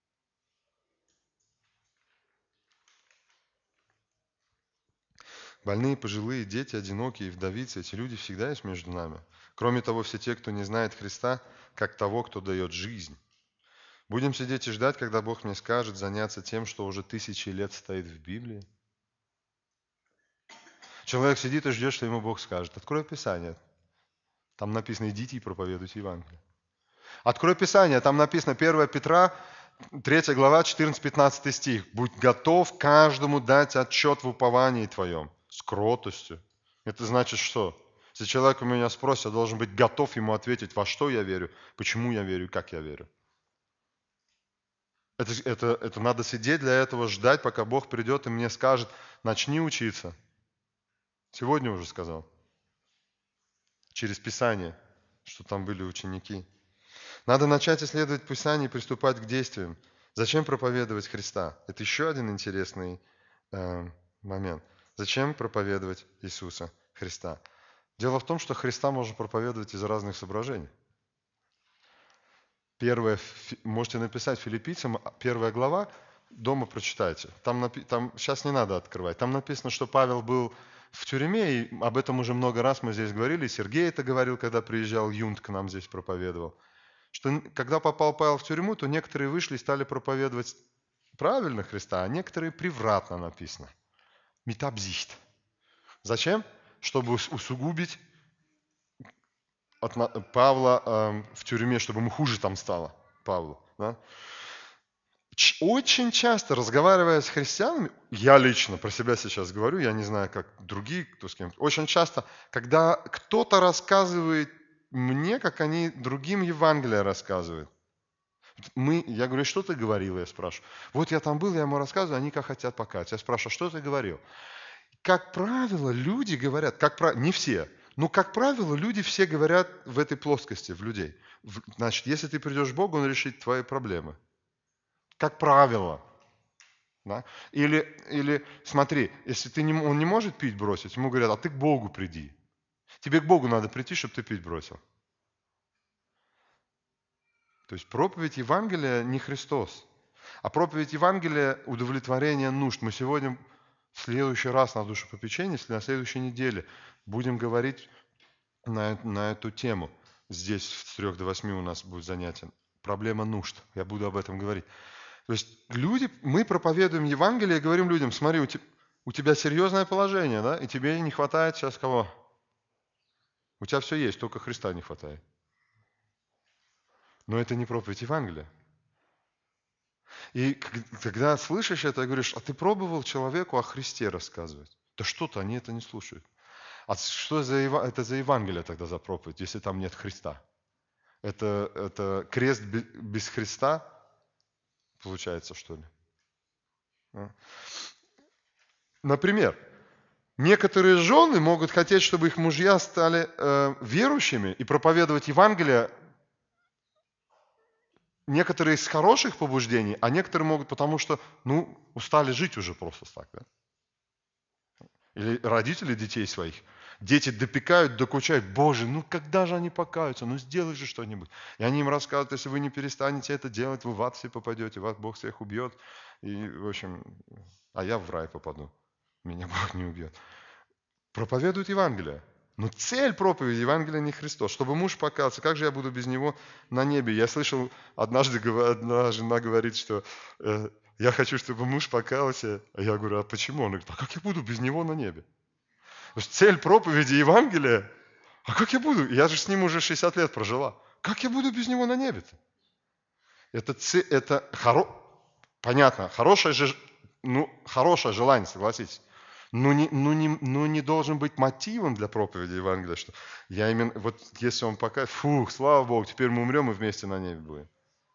Больные, пожилые, дети, одинокие, вдовицы, эти люди всегда есть между нами. Кроме того, все те, кто не знает Христа, как того, кто дает жизнь. Будем сидеть и ждать, когда Бог мне скажет заняться тем, что уже тысячи лет стоит в Библии. Человек сидит и ждет, что ему Бог скажет. Открой Писание. Там написано, идите и проповедуйте Евангелие. Открой Писание, там написано первое Петра, третья глава, четырнадцатый-пятнадцатый стих. «Будь готов каждому дать отчет в уповании твоем, с кротостью». Это значит что? Если человек у меня спросит, я должен быть готов ему ответить, во что я верю, почему я верю, как я верю. Это, это, это надо сидеть для этого, ждать, пока Бог придет и мне скажет, начни учиться. Сегодня уже сказал. Через Писание, что там были ученики. Надо начать исследовать Писание и приступать к действиям. Зачем проповедовать Христа? Это еще один интересный э, момент. Зачем проповедовать Иисуса Христа? Дело в том, что Христа можно проповедовать из разных соображений. Первое, можете написать филиппийцам, первая глава, дома прочитайте. Там, там сейчас не надо открывать. Там написано, что Павел был в тюрьме, и об этом уже много раз мы здесь говорили. Сергей это говорил, когда приезжал Юнт к нам здесь проповедовал. что когда попал Павел в тюрьму, то некоторые вышли и стали проповедовать правильно Христа, а некоторые превратно написано. Метабзихт. Зачем? Чтобы усугубить от Павла э, в тюрьме, чтобы ему хуже там стало, Павлу. Да? Очень часто, разговаривая с христианами, я лично про себя сейчас говорю, я не знаю, как другие, кто с кем, очень часто, когда кто-то рассказывает мне, как они другим Евангелие рассказывают, мы, я говорю, что ты говорил, я спрашиваю. Вот я там был, я ему рассказываю, они как хотят покаяться. Я спрашиваю, что ты говорил? Как правило, люди говорят, как правило, не все, но, как правило, люди все говорят в этой плоскости, в людей. Значит, если ты придешь к Богу, Он решит твои проблемы. Как правило. Да? Или, или смотри, если ты не, он не может пить бросить, ему говорят, а ты к Богу приди. Тебе к Богу надо прийти, чтобы ты пить бросил. То есть проповедь Евангелия не Христос, а проповедь Евангелия – удовлетворение нужд. Мы сегодня в следующий раз на душепопечении, на следующей неделе будем говорить на, на эту тему. Здесь с трех до восьми у нас будет занятие. Проблема нужд. Я буду об этом говорить. То есть люди, мы проповедуем Евангелие и говорим людям, смотри, у тебя, у тебя серьезное положение, да, и тебе не хватает сейчас кого? У тебя все есть, только Христа не хватает. Но это не проповедь Евангелия. И когда слышишь это, говоришь, а ты пробовал человеку о Христе рассказывать? Да что-то, они это не слушают. А что за, это за Евангелие тогда за проповедь, если там нет Христа? Это, это крест без Христа, получается, что ли? Например, некоторые жены могут хотеть, чтобы их мужья стали э, верующими и проповедовать Евангелие. Некоторые из хороших побуждений, а некоторые могут, потому что, ну, устали жить уже просто так, да? Или родители детей своих. Дети допекают, докучают. Боже, ну когда же они покаются? Ну сделай же что-нибудь. И они им рассказывают, если вы не перестанете это делать, вы в ад все попадете, вас Бог всех убьет. И, в общем, а я в рай попаду. Меня Бог не убьет. Проповедуют Евангелие. Но цель проповеди Евангелия не Христос. Чтобы муж покаялся, как же я буду без него на небе? Я слышал, однажды одна жена говорит, что э, я хочу, чтобы муж покаялся. А я говорю, а почему? Она говорит, а как я буду без него на небе? То есть цель проповеди Евангелия, а как я буду? Я же с ним уже шестьдесят лет прожила. Как я буду без него на небе-то? Это, это хоро... понятно, хорошее, же, ну, хорошее желание, согласитесь. Но не, но, не, но не должен быть мотивом для проповеди Евангелия, что я именно, вот если он пока, фух, слава Богу, теперь мы умрем и вместе на небе будем.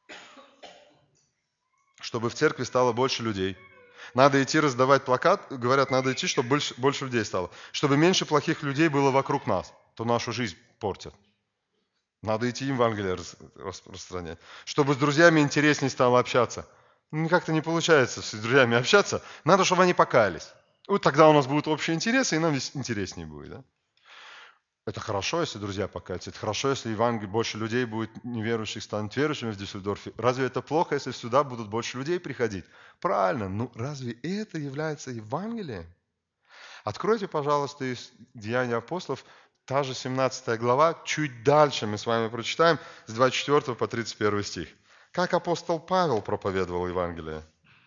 Чтобы в церкви стало больше людей. Надо идти раздавать плакат, говорят, надо идти, чтобы больше, больше людей стало. Чтобы меньше плохих людей было вокруг нас, то нашу жизнь портят. Надо идти Евангелие распространять. Чтобы с друзьями интереснее стало общаться. Ну, как-то не получается с друзьями общаться. Надо, чтобы они покаялись. Вот тогда у нас будут общие интересы, и нам интереснее будет. Да? Это хорошо, если друзья покаются. Это хорошо, если Евангелие, больше людей будет неверующих, станут верующими в Дюссельдорфе. Разве это плохо, если сюда будут больше людей приходить? Правильно. Ну, разве это является Евангелием? Откройте, пожалуйста, из Деяний апостолов, та же семнадцатая глава, чуть дальше мы с вами прочитаем, с двадцать четвёртого по тридцать первый стих. Как апостол Павел проповедовал Евангелие?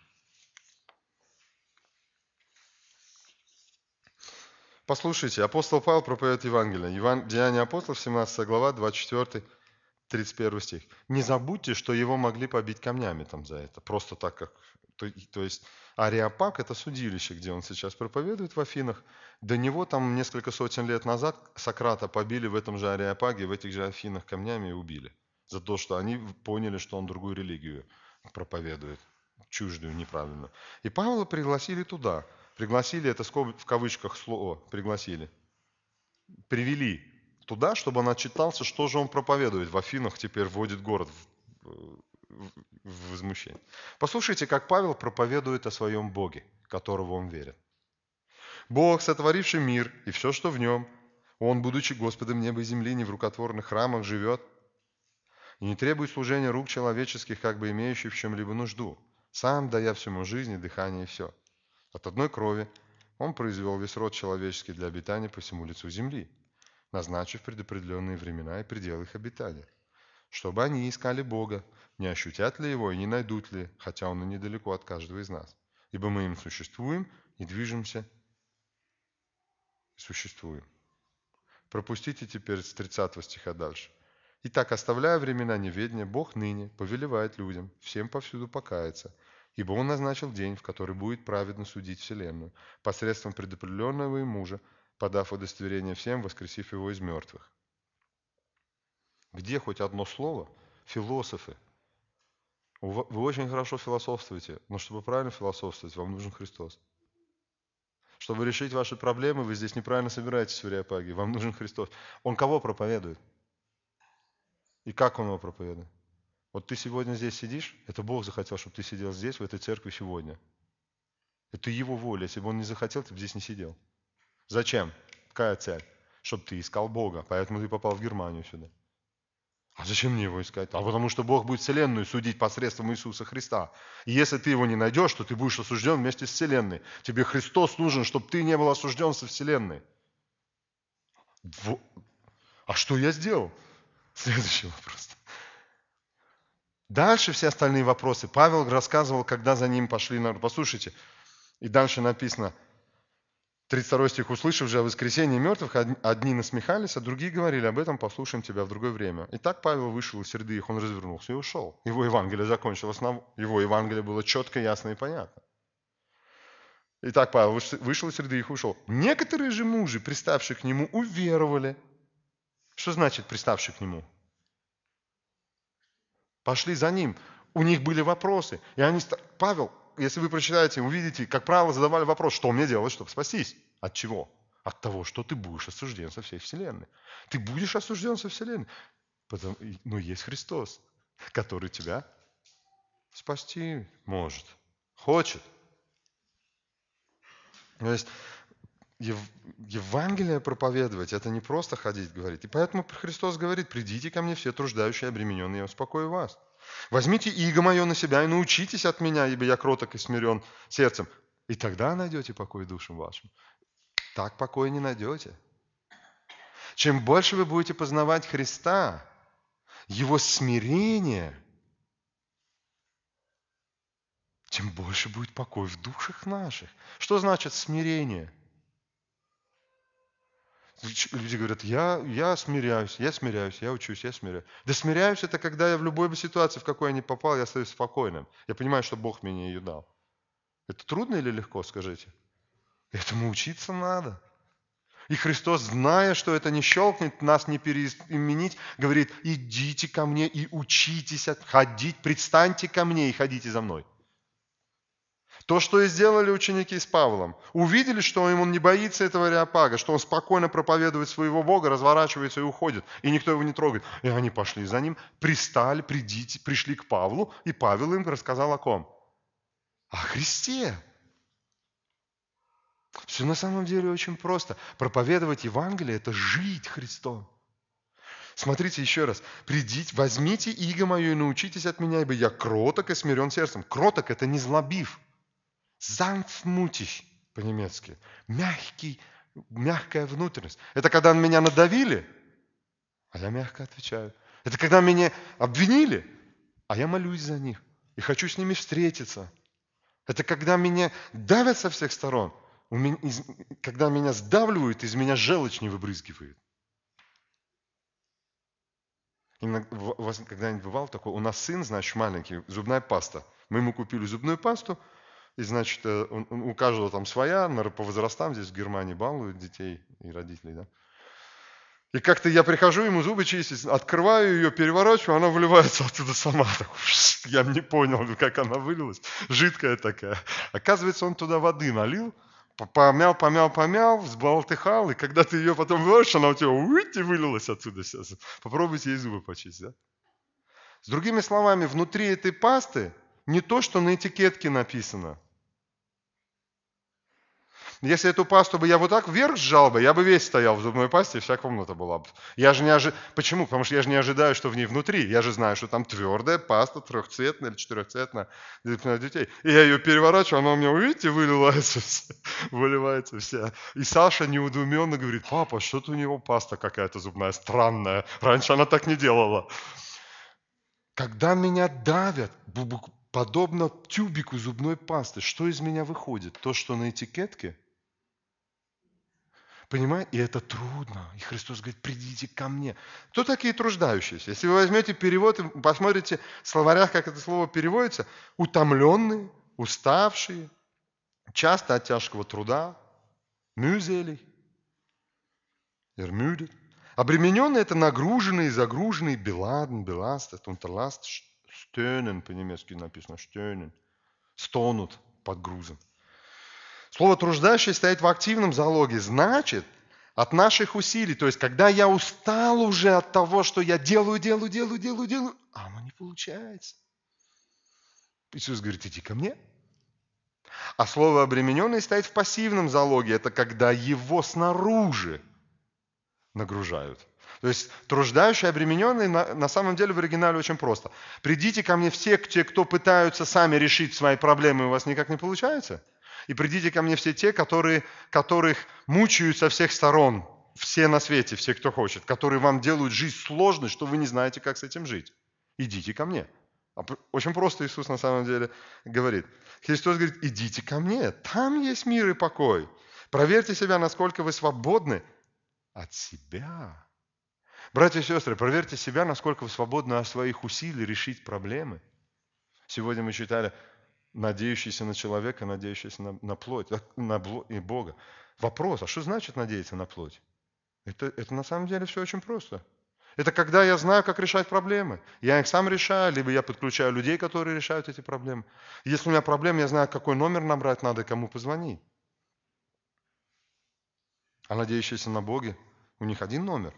Послушайте, апостол Павел проповедует Евангелие. Еван... Деяния апостолов, семнадцатая глава, двадцать четвёртый, тридцать первый стих. Не забудьте, что его могли побить камнями там за это. Просто так, как... То, то есть Ареопаг – это судилище, где он сейчас проповедует в Афинах. До него там несколько сотен лет назад Сократа побили в этом же Ареопаге, в этих же Афинах камнями и убили. За то, что они поняли, что он другую религию проповедует. Чуждую, неправильную. И Павла пригласили туда. Пригласили, это в кавычках слово, пригласили. Привели туда, чтобы он отчитался, что же он проповедует. В Афинах теперь вводит город в, в, в возмущение. Послушайте, как Павел проповедует о своем Боге, которого он верит. Бог, сотворивший мир и все, что в нем, Он, будучи Господом неба и земли, не в рукотворных храмах живет и не требует служения рук человеческих, как бы имеющих в чем-либо нужду, сам дая всему жизни, дыхание и все. От одной крови Он произвел весь род человеческий для обитания по всему лицу земли, назначив предопределенные времена и пределы их обитания, чтобы они искали Бога, не ощутят ли Его и не найдут ли, хотя Он и недалеко от каждого из нас. Ибо мы им существуем и движемся, и существуем. Пропустите теперь с тридцатого стиха дальше. Итак, оставляя времена неведения, Бог ныне повелевает людям всем повсюду покаяться, ибо Он назначил день, в который будет праведно судить вселенную, посредством предопределенного им мужа, подав удостоверение всем, воскресив его из мертвых. Где хоть одно слово? Философы. Вы очень хорошо философствуете, но чтобы правильно философствовать, вам нужен Христос. Чтобы решить ваши проблемы, вы здесь неправильно собираетесь в Ареопаге, вам нужен Христос. Он кого проповедует? И как Он его проповедует? Вот ты сегодня здесь сидишь, это Бог захотел, чтобы ты сидел здесь, в этой церкви сегодня. Это Его воля. Если бы Он не захотел, ты бы здесь не сидел. Зачем? Какая цель? Чтобы ты искал Бога, поэтому ты попал в Германию сюда. А зачем мне Его искать? А потому что Бог будет вселенную судить посредством Иисуса Христа. И если ты Его не найдешь, то ты будешь осужден вместе с вселенной. Тебе Христос нужен, чтобы ты не был осужден со вселенной. А что я сделал? Следующий вопрос. Дальше все остальные вопросы. Павел рассказывал, когда за ним пошли народ. Послушайте, и дальше написано, тридцать второй стих, услышав же о воскресении мертвых, одни насмехались, а другие говорили, об этом послушаем тебя в другое время. Итак, Павел вышел из среды их, он развернулся и ушел. Его Евангелие закончилось, его Евангелие было четко, ясно и понятно. Итак, Павел вышел из среды их и ушел. Некоторые же мужи, приставшие к нему, уверовали. Что значит приставшие к нему? Пошли за ним. У них были вопросы. И они, Павел, если вы прочитаете, увидите, как правило, задавали вопрос, что мне делать, чтобы спастись. От чего? От того, что ты будешь осужден со всей вселенной. Ты будешь осужден со вселенной. Потому, но есть Христос, который тебя спасти может, хочет. То есть Евангелие проповедовать, это не просто ходить, говорить. И поэтому Христос говорит, придите ко мне все труждающие и обремененные, я успокою вас. Возьмите иго мое на себя и научитесь от меня, ибо я кроток и смирен сердцем. И тогда найдете покой душам вашим. Так покоя не найдете. Чем больше вы будете познавать Христа, Его смирение, тем больше будет покой в душах наших. Что значит смирение? Люди говорят, я, я смиряюсь, я смиряюсь, я учусь, я смиряюсь. Да смиряюсь, это когда я в любой ситуации, в какой я не попал, я остаюсь спокойным. Я понимаю, что Бог мне ее дал. Это трудно или легко, скажите? Этому учиться надо. И Христос, зная, что это не щелкнет, нас не переименить, говорит, идите ко мне и учитесь ходить, предстаньте ко мне и ходите за мной. То, что и сделали ученики с Павлом. Увидели, что он не боится этого Ареопага, что он спокойно проповедует своего Бога, разворачивается и уходит, и никто его не трогает. И они пошли за ним, пристали, придите, пришли к Павлу, и Павел им рассказал о ком? О Христе. Все на самом деле очень просто. Проповедовать Евангелие – это жить Христом. Смотрите еще раз. Придите, возьмите иго мое и научитесь от меня, ибо я кроток и смирен сердцем. Кроток – это не злобив. Sanftmutig по-немецки. Мягкий, мягкая внутренность. Это когда меня надавили, а я мягко отвечаю. Это когда меня обвинили, а я молюсь за них и хочу с ними встретиться. Это когда меня давят со всех сторон, когда меня сдавливают, из меня желчь не выбрызгивает. Когда-нибудь бывало такое, у нас сын, значит, маленький, зубная паста. Мы ему купили зубную пасту, и, значит, он, у каждого там своя, наверное, по возрастам здесь в Германии балуют детей и родителей, да. И как-то я прихожу, ему зубы чистить, открываю ее, переворачиваю, она выливается оттуда сама. Я не понял, как она вылилась, жидкая такая. Оказывается, он туда воды налил, помял, помял, помял, взболтыхал, и когда ты ее потом вылишь, она у тебя уйти вылилась отсюда сейчас. Попробуйте ей зубы почистить, да? С другими словами, внутри этой пасты не то, что на этикетке написано. Если эту пасту бы я вот так вверх сжал бы, я бы весь стоял в зубной пасте, и вся комната была бы. Я же не ожи... Почему? Потому что я же не ожидаю, что в ней внутри. Я же знаю, что там твердая паста, трехцветная или четырехцветная для детей. И я ее переворачиваю, она у меня, видите, выливается вся. Выливается вся. И Саша неудуменно говорит, папа, что-то у него паста какая-то зубная странная. Раньше она так не делала. Когда меня давят, бу- бу- подобно тюбику зубной пасты, что из меня выходит? То, что на этикетке? Понимаете? И это трудно. И Христос говорит, придите ко мне. Кто такие труждающиеся? Если вы возьмете перевод и посмотрите в словарях, как это слово переводится, утомленные, уставшие, часто от тяжкого труда, mühselig, ermüdet. Обремененные – это нагруженные, загруженные, beladen, belastet, unterlast, stöhnen, по-немецки написано, stöhnen, стонут под грузом. Слово «труждающий» стоит в активном залоге. Значит, от наших усилий, то есть, когда я устал уже от того, что я делаю, делаю, делаю, делаю, делаю, а оно не получается. Иисус говорит, иди ко мне. А слово «обремененный» стоит в пассивном залоге. Это когда его снаружи нагружают. То есть труждающий, обремененный, на, на самом деле в оригинале очень просто. Придите ко мне все, те, кто пытаются сами решить свои проблемы, у вас никак не получается. И придите ко мне все те, которые, которых мучают со всех сторон, все на свете, все, кто хочет, которые вам делают жизнь сложной, что вы не знаете, как с этим жить. Идите ко мне. Очень просто Иисус на самом деле говорит. Христос говорит, идите ко мне, там есть мир и покой. Проверьте себя, насколько вы свободны от себя. Братья и сестры, проверьте себя, насколько вы свободны от своих усилий решить проблемы. Сегодня мы читали, надеющийся на человека, надеющийся на, на плоть, на и Бога. Вопрос, а что значит надеяться на плоть? Это, это на самом деле все очень просто. Это когда я знаю, как решать проблемы. Я их сам решаю, либо я подключаю людей, которые решают эти проблемы. Если у меня проблемы, я знаю, какой номер набрать надо и кому позвонить. А надеющиеся на Боге, у них один номер.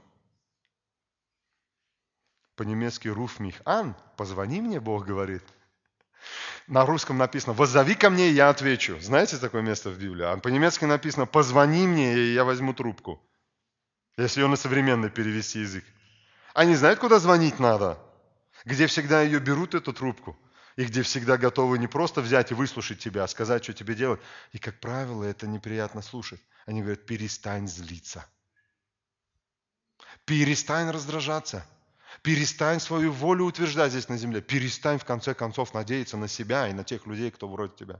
По-немецки «Ruf mich an», «позвони мне», Бог говорит. На русском написано «воззови ко мне, и я отвечу». Знаете такое место в Библии? А по-немецки написано «позвони мне, и я возьму трубку». Если ее на современный перевести язык. Они знают, куда звонить надо? Где всегда ее берут, эту трубку. И где всегда готовы не просто взять и выслушать тебя, а сказать, что тебе делать. И, как правило, это неприятно слушать. Они говорят, перестань злиться. Перестань раздражаться. Перестань свою волю утверждать здесь на земле. Перестань, в конце концов, надеяться на себя и на тех людей, кто вроде тебя.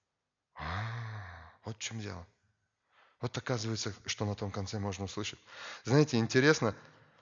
А, вот в чем дело. Вот оказывается, что на том конце можно услышать. Знаете, интересно,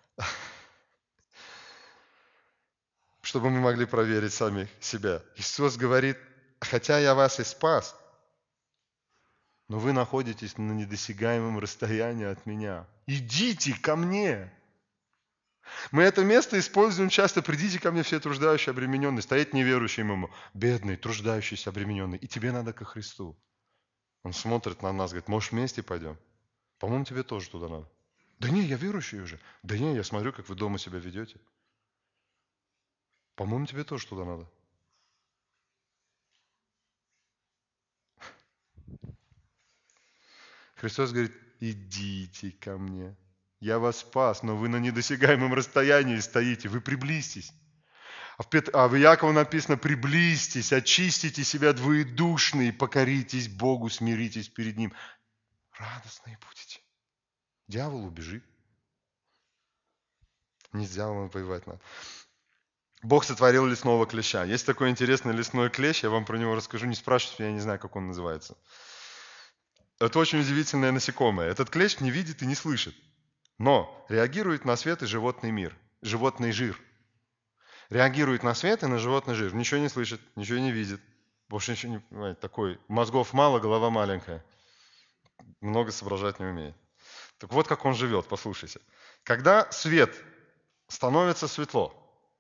чтобы мы могли проверить сами себя. Иисус говорит, хотя я вас и спас, но вы находитесь на недосягаемом расстоянии от меня. Идите ко мне. Мы это место используем часто. Придите ко мне все труждающие, обремененные. Стоит неверующий ему, бедный, труждающийся, обремененный. И тебе надо ко Христу. Он смотрит на нас, говорит, может, вместе пойдем? По-моему, тебе тоже туда надо. Да не, я верующий уже. Да не, я смотрю, как вы дома себя ведете. По-моему, тебе тоже туда надо. Христос говорит, идите ко мне. Я вас спас, но вы на недосягаемом расстоянии стоите. Вы приблизьтесь. А в, Пет... а в Иакова написано, приблизьтесь, очистите себя двоедушные, покоритесь Богу, смиритесь перед Ним. Радостные будете. Дьявол убежит. Не с дьяволом воевать надо. Бог сотворил лесного клеща. Есть такой интересный лесной клещ, я вам про него расскажу. Не спрашивайте, я не знаю, как он называется. Это очень удивительное насекомое. Этот клещ не видит и не слышит, но реагирует на свет и животный мир, животный жир. Реагирует на свет и на животный жир. Ничего не слышит, ничего не видит. Больше ничего не понимает. Такой, мозгов мало, голова маленькая. Много соображать не умеет. Так вот, как он живет, послушайте. Когда свет становится светло,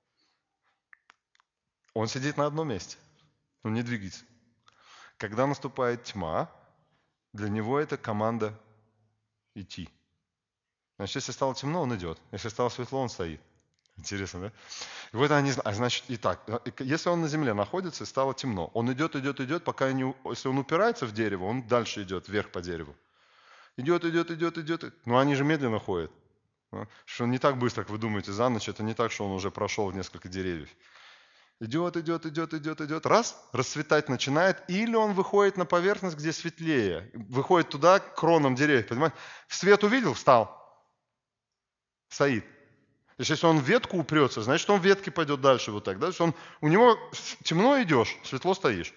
он сидит на одном месте, он не двигается. Когда наступает тьма, для него это команда идти. Значит, если стало темно, он идет. Если стало светло, он стоит. Интересно, да? И вот они, а значит, и так, если он на земле находится, и стало темно, он идет, идет, идет, пока не, если он упирается в дерево, он дальше идет, вверх по дереву. Идет, идет, идет, идет. Но они же медленно ходят. Что не так быстро, как вы думаете, за ночь, это не так, что он уже прошел в несколько деревьев. Идет, идет, идет, идет, идет. Раз, расцветать начинает. Или он выходит на поверхность, где светлее. Выходит туда, к кронам деревьев, понимаете? Свет увидел, встал. Стоит. Если он в ветку упрется, значит, он в ветке пойдет дальше вот так. Да? Он, у него темно идешь, светло стоишь.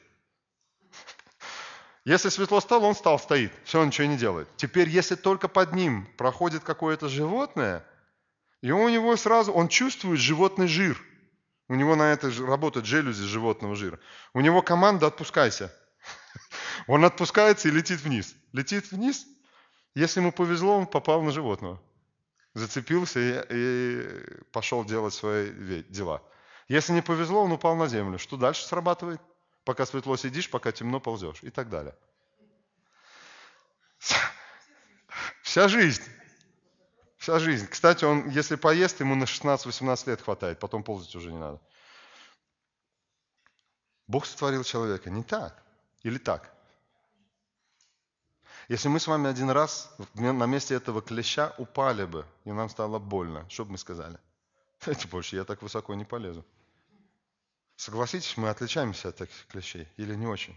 Если светло стало, он стал, стоит. Все, он ничего не делает. Теперь, если только под ним проходит какое-то животное, и у него сразу, он чувствует животный жир. У него на это работают желюзи животного жира. У него команда «отпускайся». Он отпускается и летит вниз. Летит вниз. Если ему повезло, он попал на животного. Зацепился и, и пошел делать свои дела. Если не повезло, он упал на землю. Что дальше срабатывает? Пока светло сидишь, пока темно ползешь и так далее. Вся жизнь. Вся жизнь. Кстати, он, если поест, ему на шестнадцать-восемнадцать лет хватает, потом ползать уже не надо. Бог сотворил человека не так или так. Если мы с вами один раз на месте этого клеща упали бы, и нам стало больно, что бы мы сказали? Знаете, больше я так высоко не полезу. Согласитесь, мы отличаемся от таких клещей или не очень?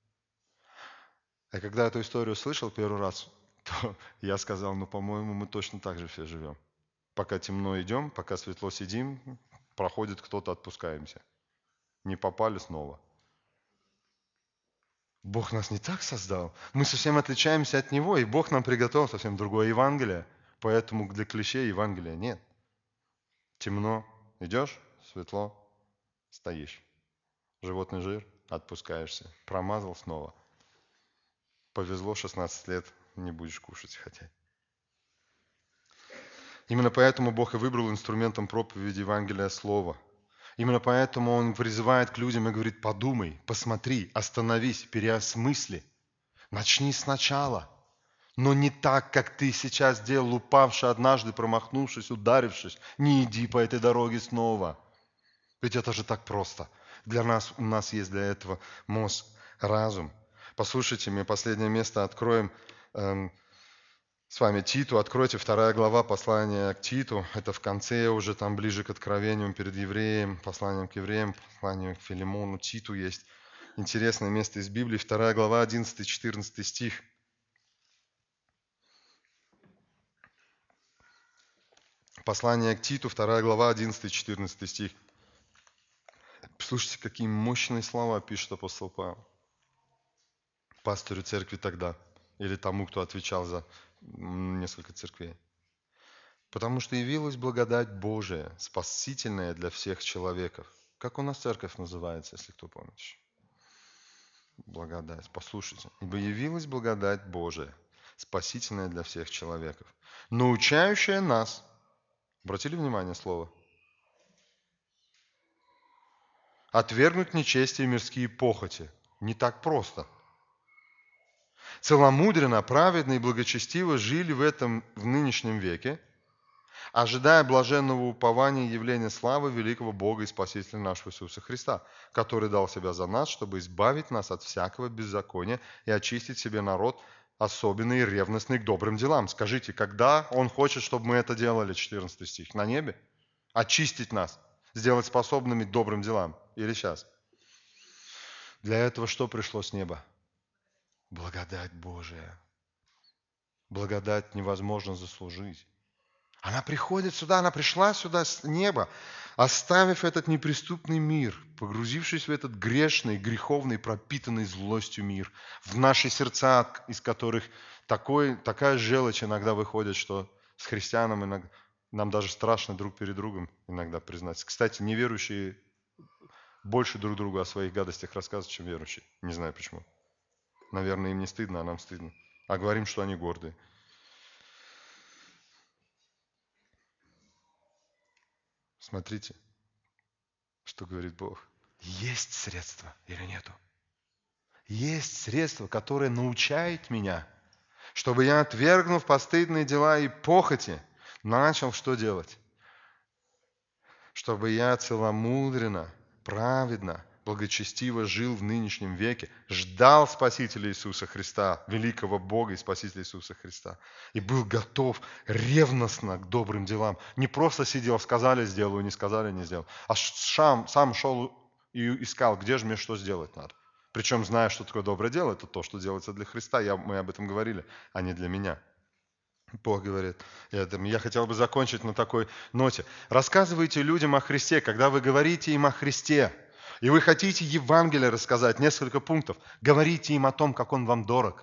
А когда эту историю слышал первый раз, то я сказал, ну, по-моему, мы точно так же все живем. Пока темно идем, пока светло сидим, проходит кто-то, отпускаемся. Не попали снова. Бог нас не так создал. Мы совсем отличаемся от Него, и Бог нам приготовил совсем другое Евангелие. Поэтому для клещей Евангелия нет. Темно, идешь, светло, стоишь. Животный жир, отпускаешься. Промазал снова. Повезло, шестнадцать лет, не будешь кушать хотя. Именно поэтому Бог и выбрал инструментом проповеди Евангелия Слово. Именно поэтому Он призывает к людям и говорит: подумай, посмотри, остановись, переосмысли. Начни сначала. Но не так, как ты сейчас делал, упавший однажды, промахнувшись, ударившись. Не иди по этой дороге снова. Ведь это же так просто. Для нас, у нас есть для этого мозг, разум. Послушайте, мы последнее место откроем эм, с вами Титу. Откройте вторая глава послания к Титу. Это в конце, уже там ближе к откровениям перед евреем, посланием к евреям, посланием к Филимону. Титу есть интересное место из Библии. Вторая глава, одиннадцатый-четырнадцатый стих. Послание к Титу, вторая глава, одиннадцатый-четырнадцатый стих. Слушайте, какие мощные слова пишет апостол Павел пастору церкви тогда, или тому, кто отвечал за несколько церквей. Потому что явилась благодать Божия, спасительная для всех человеков. Как у нас церковь называется, если кто помнит? Благодать. Послушайте. Ибо явилась благодать Божия, спасительная для всех человеков, научающая нас. Обратили внимание слово? Отвергнуть нечестие и мирские похоти. Не так просто. Целомудренно, праведно и благочестиво жили в этом в нынешнем веке, ожидая блаженного упования и явления славы великого Бога и Спасителя нашего Иисуса Христа, который дал себя за нас, чтобы избавить нас от всякого беззакония и очистить себе народ, особенный и ревностный к добрым делам. Скажите, когда Он хочет, чтобы мы это делали, четырнадцатый стих, на небе? Очистить нас, сделать способными к добрым делам. Или сейчас? Для этого что пришло с неба? Благодать Божия. Благодать невозможно заслужить. Она приходит сюда, она пришла сюда с неба, оставив этот неприступный мир, погрузившись в этот грешный, греховный, пропитанный злостью мир, в наши сердца, из которых такой, такая желчь иногда выходит, что с христианом иногда, нам даже страшно друг перед другом иногда признаться. Кстати, неверующие больше друг другу о своих гадостях рассказывают, чем верующие. Не знаю почему. Наверное, им не стыдно, а нам стыдно. А говорим, что они гордые. Смотрите, что говорит Бог. Есть средство или нету? Есть средство, которое научает меня, чтобы я, отвергнув постыдные дела и похоти, начал что делать? Чтобы я целомудренно, праведно, благочестиво жил в нынешнем веке, ждал Спасителя Иисуса Христа, великого Бога и Спасителя Иисуса Христа, и был готов ревностно к добрым делам. Не просто сидел, сказали, сделаю, не сказали, не сделал, а сам, сам шел и искал, где же мне что сделать надо. Причем, зная, что такое доброе дело, это то, что делается для Христа, я, мы об этом говорили, а не для меня. Бог говорит. Я, там- я хотел бы закончить на такой ноте. Рассказывайте людям о Христе, когда вы говорите им о Христе, и вы хотите Евангелие рассказать, несколько пунктов. Говорите им о том, как Он вам дорог.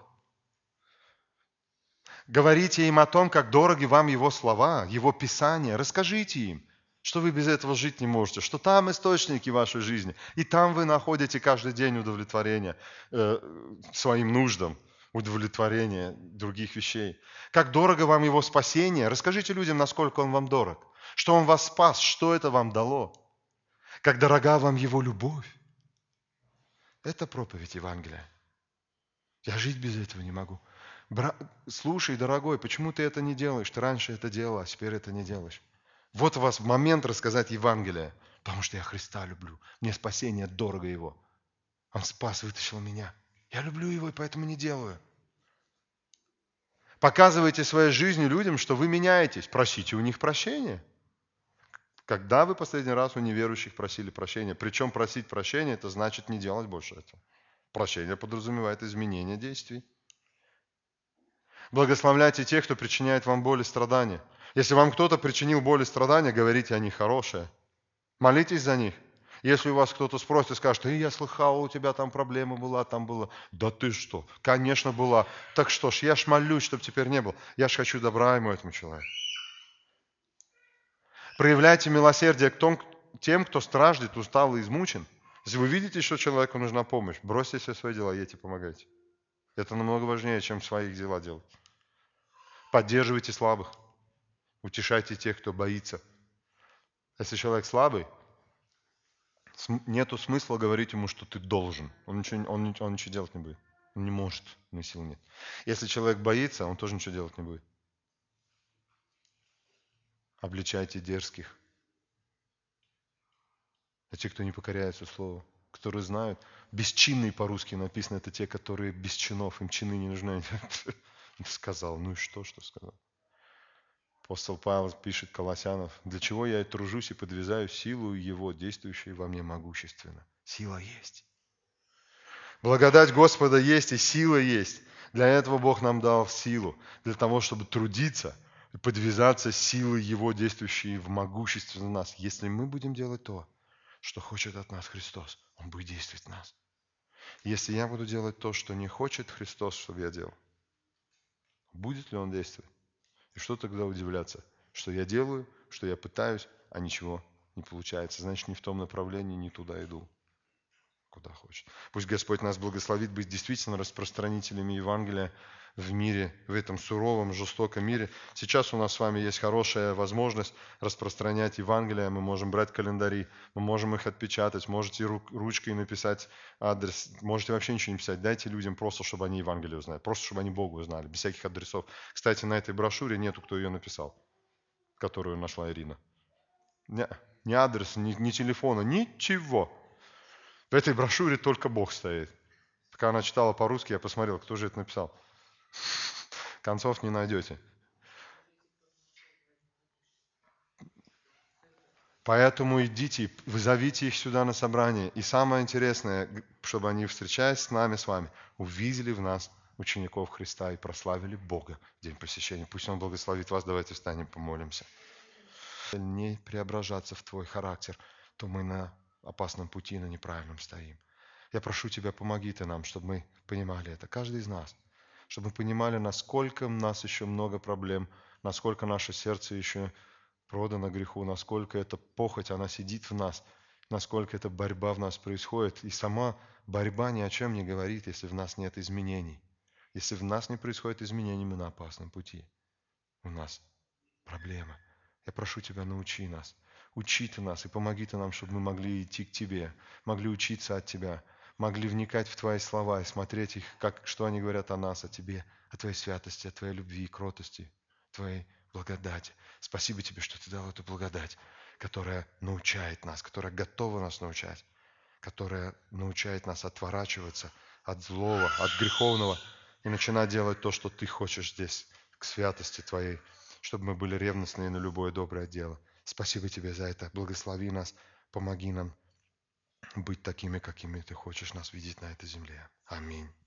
Говорите им о том, как дороги вам Его слова, Его Писание. Расскажите им, что вы без этого жить не можете, что там источники вашей жизни, и там вы находите каждый день удовлетворение э, своим нуждам, удовлетворение других вещей. Как дорого вам Его спасение. Расскажите людям, насколько Он вам дорог, что Он вас спас, что это вам дало, как дорога вам Его любовь. Это проповедь Евангелия. Я жить без этого не могу. Бра... Слушай, дорогой, почему ты это не делаешь? Ты раньше это делал, а теперь это не делаешь. Вот у вас момент рассказать Евангелие. Потому что я Христа люблю. Мне спасение дорого Его. Он спас, вытащил меня. Я люблю Его и поэтому не делаю. Показывайте своей жизнью людям, что вы меняетесь. Просите у них прощения. Когда вы последний раз у неверующих просили прощения? Причем просить прощения, это значит не делать больше этого. Прощение подразумевает изменение действий. Благословляйте тех, кто причиняет вам боль и страдания. Если вам кто-то причинил боль и страдания, говорите о них хорошее. Молитесь за них. Если у вас кто-то спросит и скажет, и я слыхал, у тебя там проблема была, там было. Да ты что? Конечно, была. Так что ж, я ж молюсь, чтобы теперь не было. Я ж хочу добра ему, этому человеку. Проявляйте милосердие к том, тем, кто страждет, устал и измучен. Если вы видите, что человеку нужна помощь, бросьте все свои дела, едьте, помогайте. Это намного важнее, чем своих дела делать. Поддерживайте слабых. Утешайте тех, кто боится. Если человек слабый, нету смысла говорить ему, что ты должен. Он ничего, он, ничего- он ничего делать не будет. Он не может, у него сил нет. Если человек боится, он тоже ничего делать не будет. Обличайте дерзких. А те, кто не покоряется слову, которые знают. Бесчинные по-русски написано, это те, которые без чинов, им чины не нужны. Сказал, ну и что, что сказал? Апостол Павел пишет Колоссянов, для чего я и тружусь и подвязаю силу Его, действующей во мне могущественно. Сила есть. Благодать Господа есть и сила есть. Для этого Бог нам дал силу, для того, чтобы трудиться и подвязаться силой Его, действующей в могуществе в нас. Если мы будем делать то, что хочет от нас Христос, Он будет действовать в нас. Если я буду делать то, что не хочет Христос, чтобы я делал, будет ли Он действовать? И что тогда удивляться? Что я делаю, что я пытаюсь, а ничего не получается. Значит, не в том направлении, не туда иду, куда хочет. Пусть Господь нас благословит быть действительно распространителями Евангелия в мире, в этом суровом, жестоком мире. Сейчас у нас с вами есть хорошая возможность распространять Евангелие. Мы можем брать календари, мы можем их отпечатать, можете ручкой написать адрес, можете вообще ничего не писать. Дайте людям просто, чтобы они Евангелие узнали, просто, чтобы они Бога узнали, без всяких адресов. Кстати, на этой брошюре нету, кто ее написал, которую нашла Ирина. Не, ни адреса, ни, ни телефона, ничего. В этой брошюре только Бог стоит. Пока она читала по-русски, я посмотрел, кто же это написал. Концов не найдете. Поэтому идите, вызовите их сюда на собрание. И самое интересное, чтобы они, встречаясь с нами, с вами, увидели в нас учеников Христа и прославили Бога в день посещения. Пусть Он благословит вас. Давайте встанем, помолимся. Не преображаться в Твой характер, то мы на опасном пути, на неправильном стоим. Я прошу Тебя, помоги Ты нам, чтобы мы понимали это, каждый из нас. Чтобы мы понимали, насколько у нас еще много проблем, насколько наше сердце еще продано греху, насколько эта похоть, она сидит в нас, насколько эта борьба в нас происходит. И сама борьба ни о чем не говорит, если в нас нет изменений. Если в нас не происходит изменений, мы на опасном пути. У нас проблема. Я прошу Тебя, научи нас. Учи Ты нас и помоги Ты нам, чтобы мы могли идти к Тебе, могли учиться от Тебя, могли вникать в Твои слова и смотреть их, как, что они говорят о нас, о Тебе, о Твоей святости, о Твоей любви, кротости, Твоей благодати. Спасибо Тебе, что Ты дал эту благодать, которая научает нас, которая готова нас научать, которая научает нас отворачиваться от злого, от греховного и начинать делать то, что Ты хочешь здесь, к святости Твоей, чтобы мы были ревностны на любое доброе дело. Спасибо Тебе за это. Благослови нас, помоги нам быть такими, какими Ты хочешь нас видеть на этой земле. Аминь.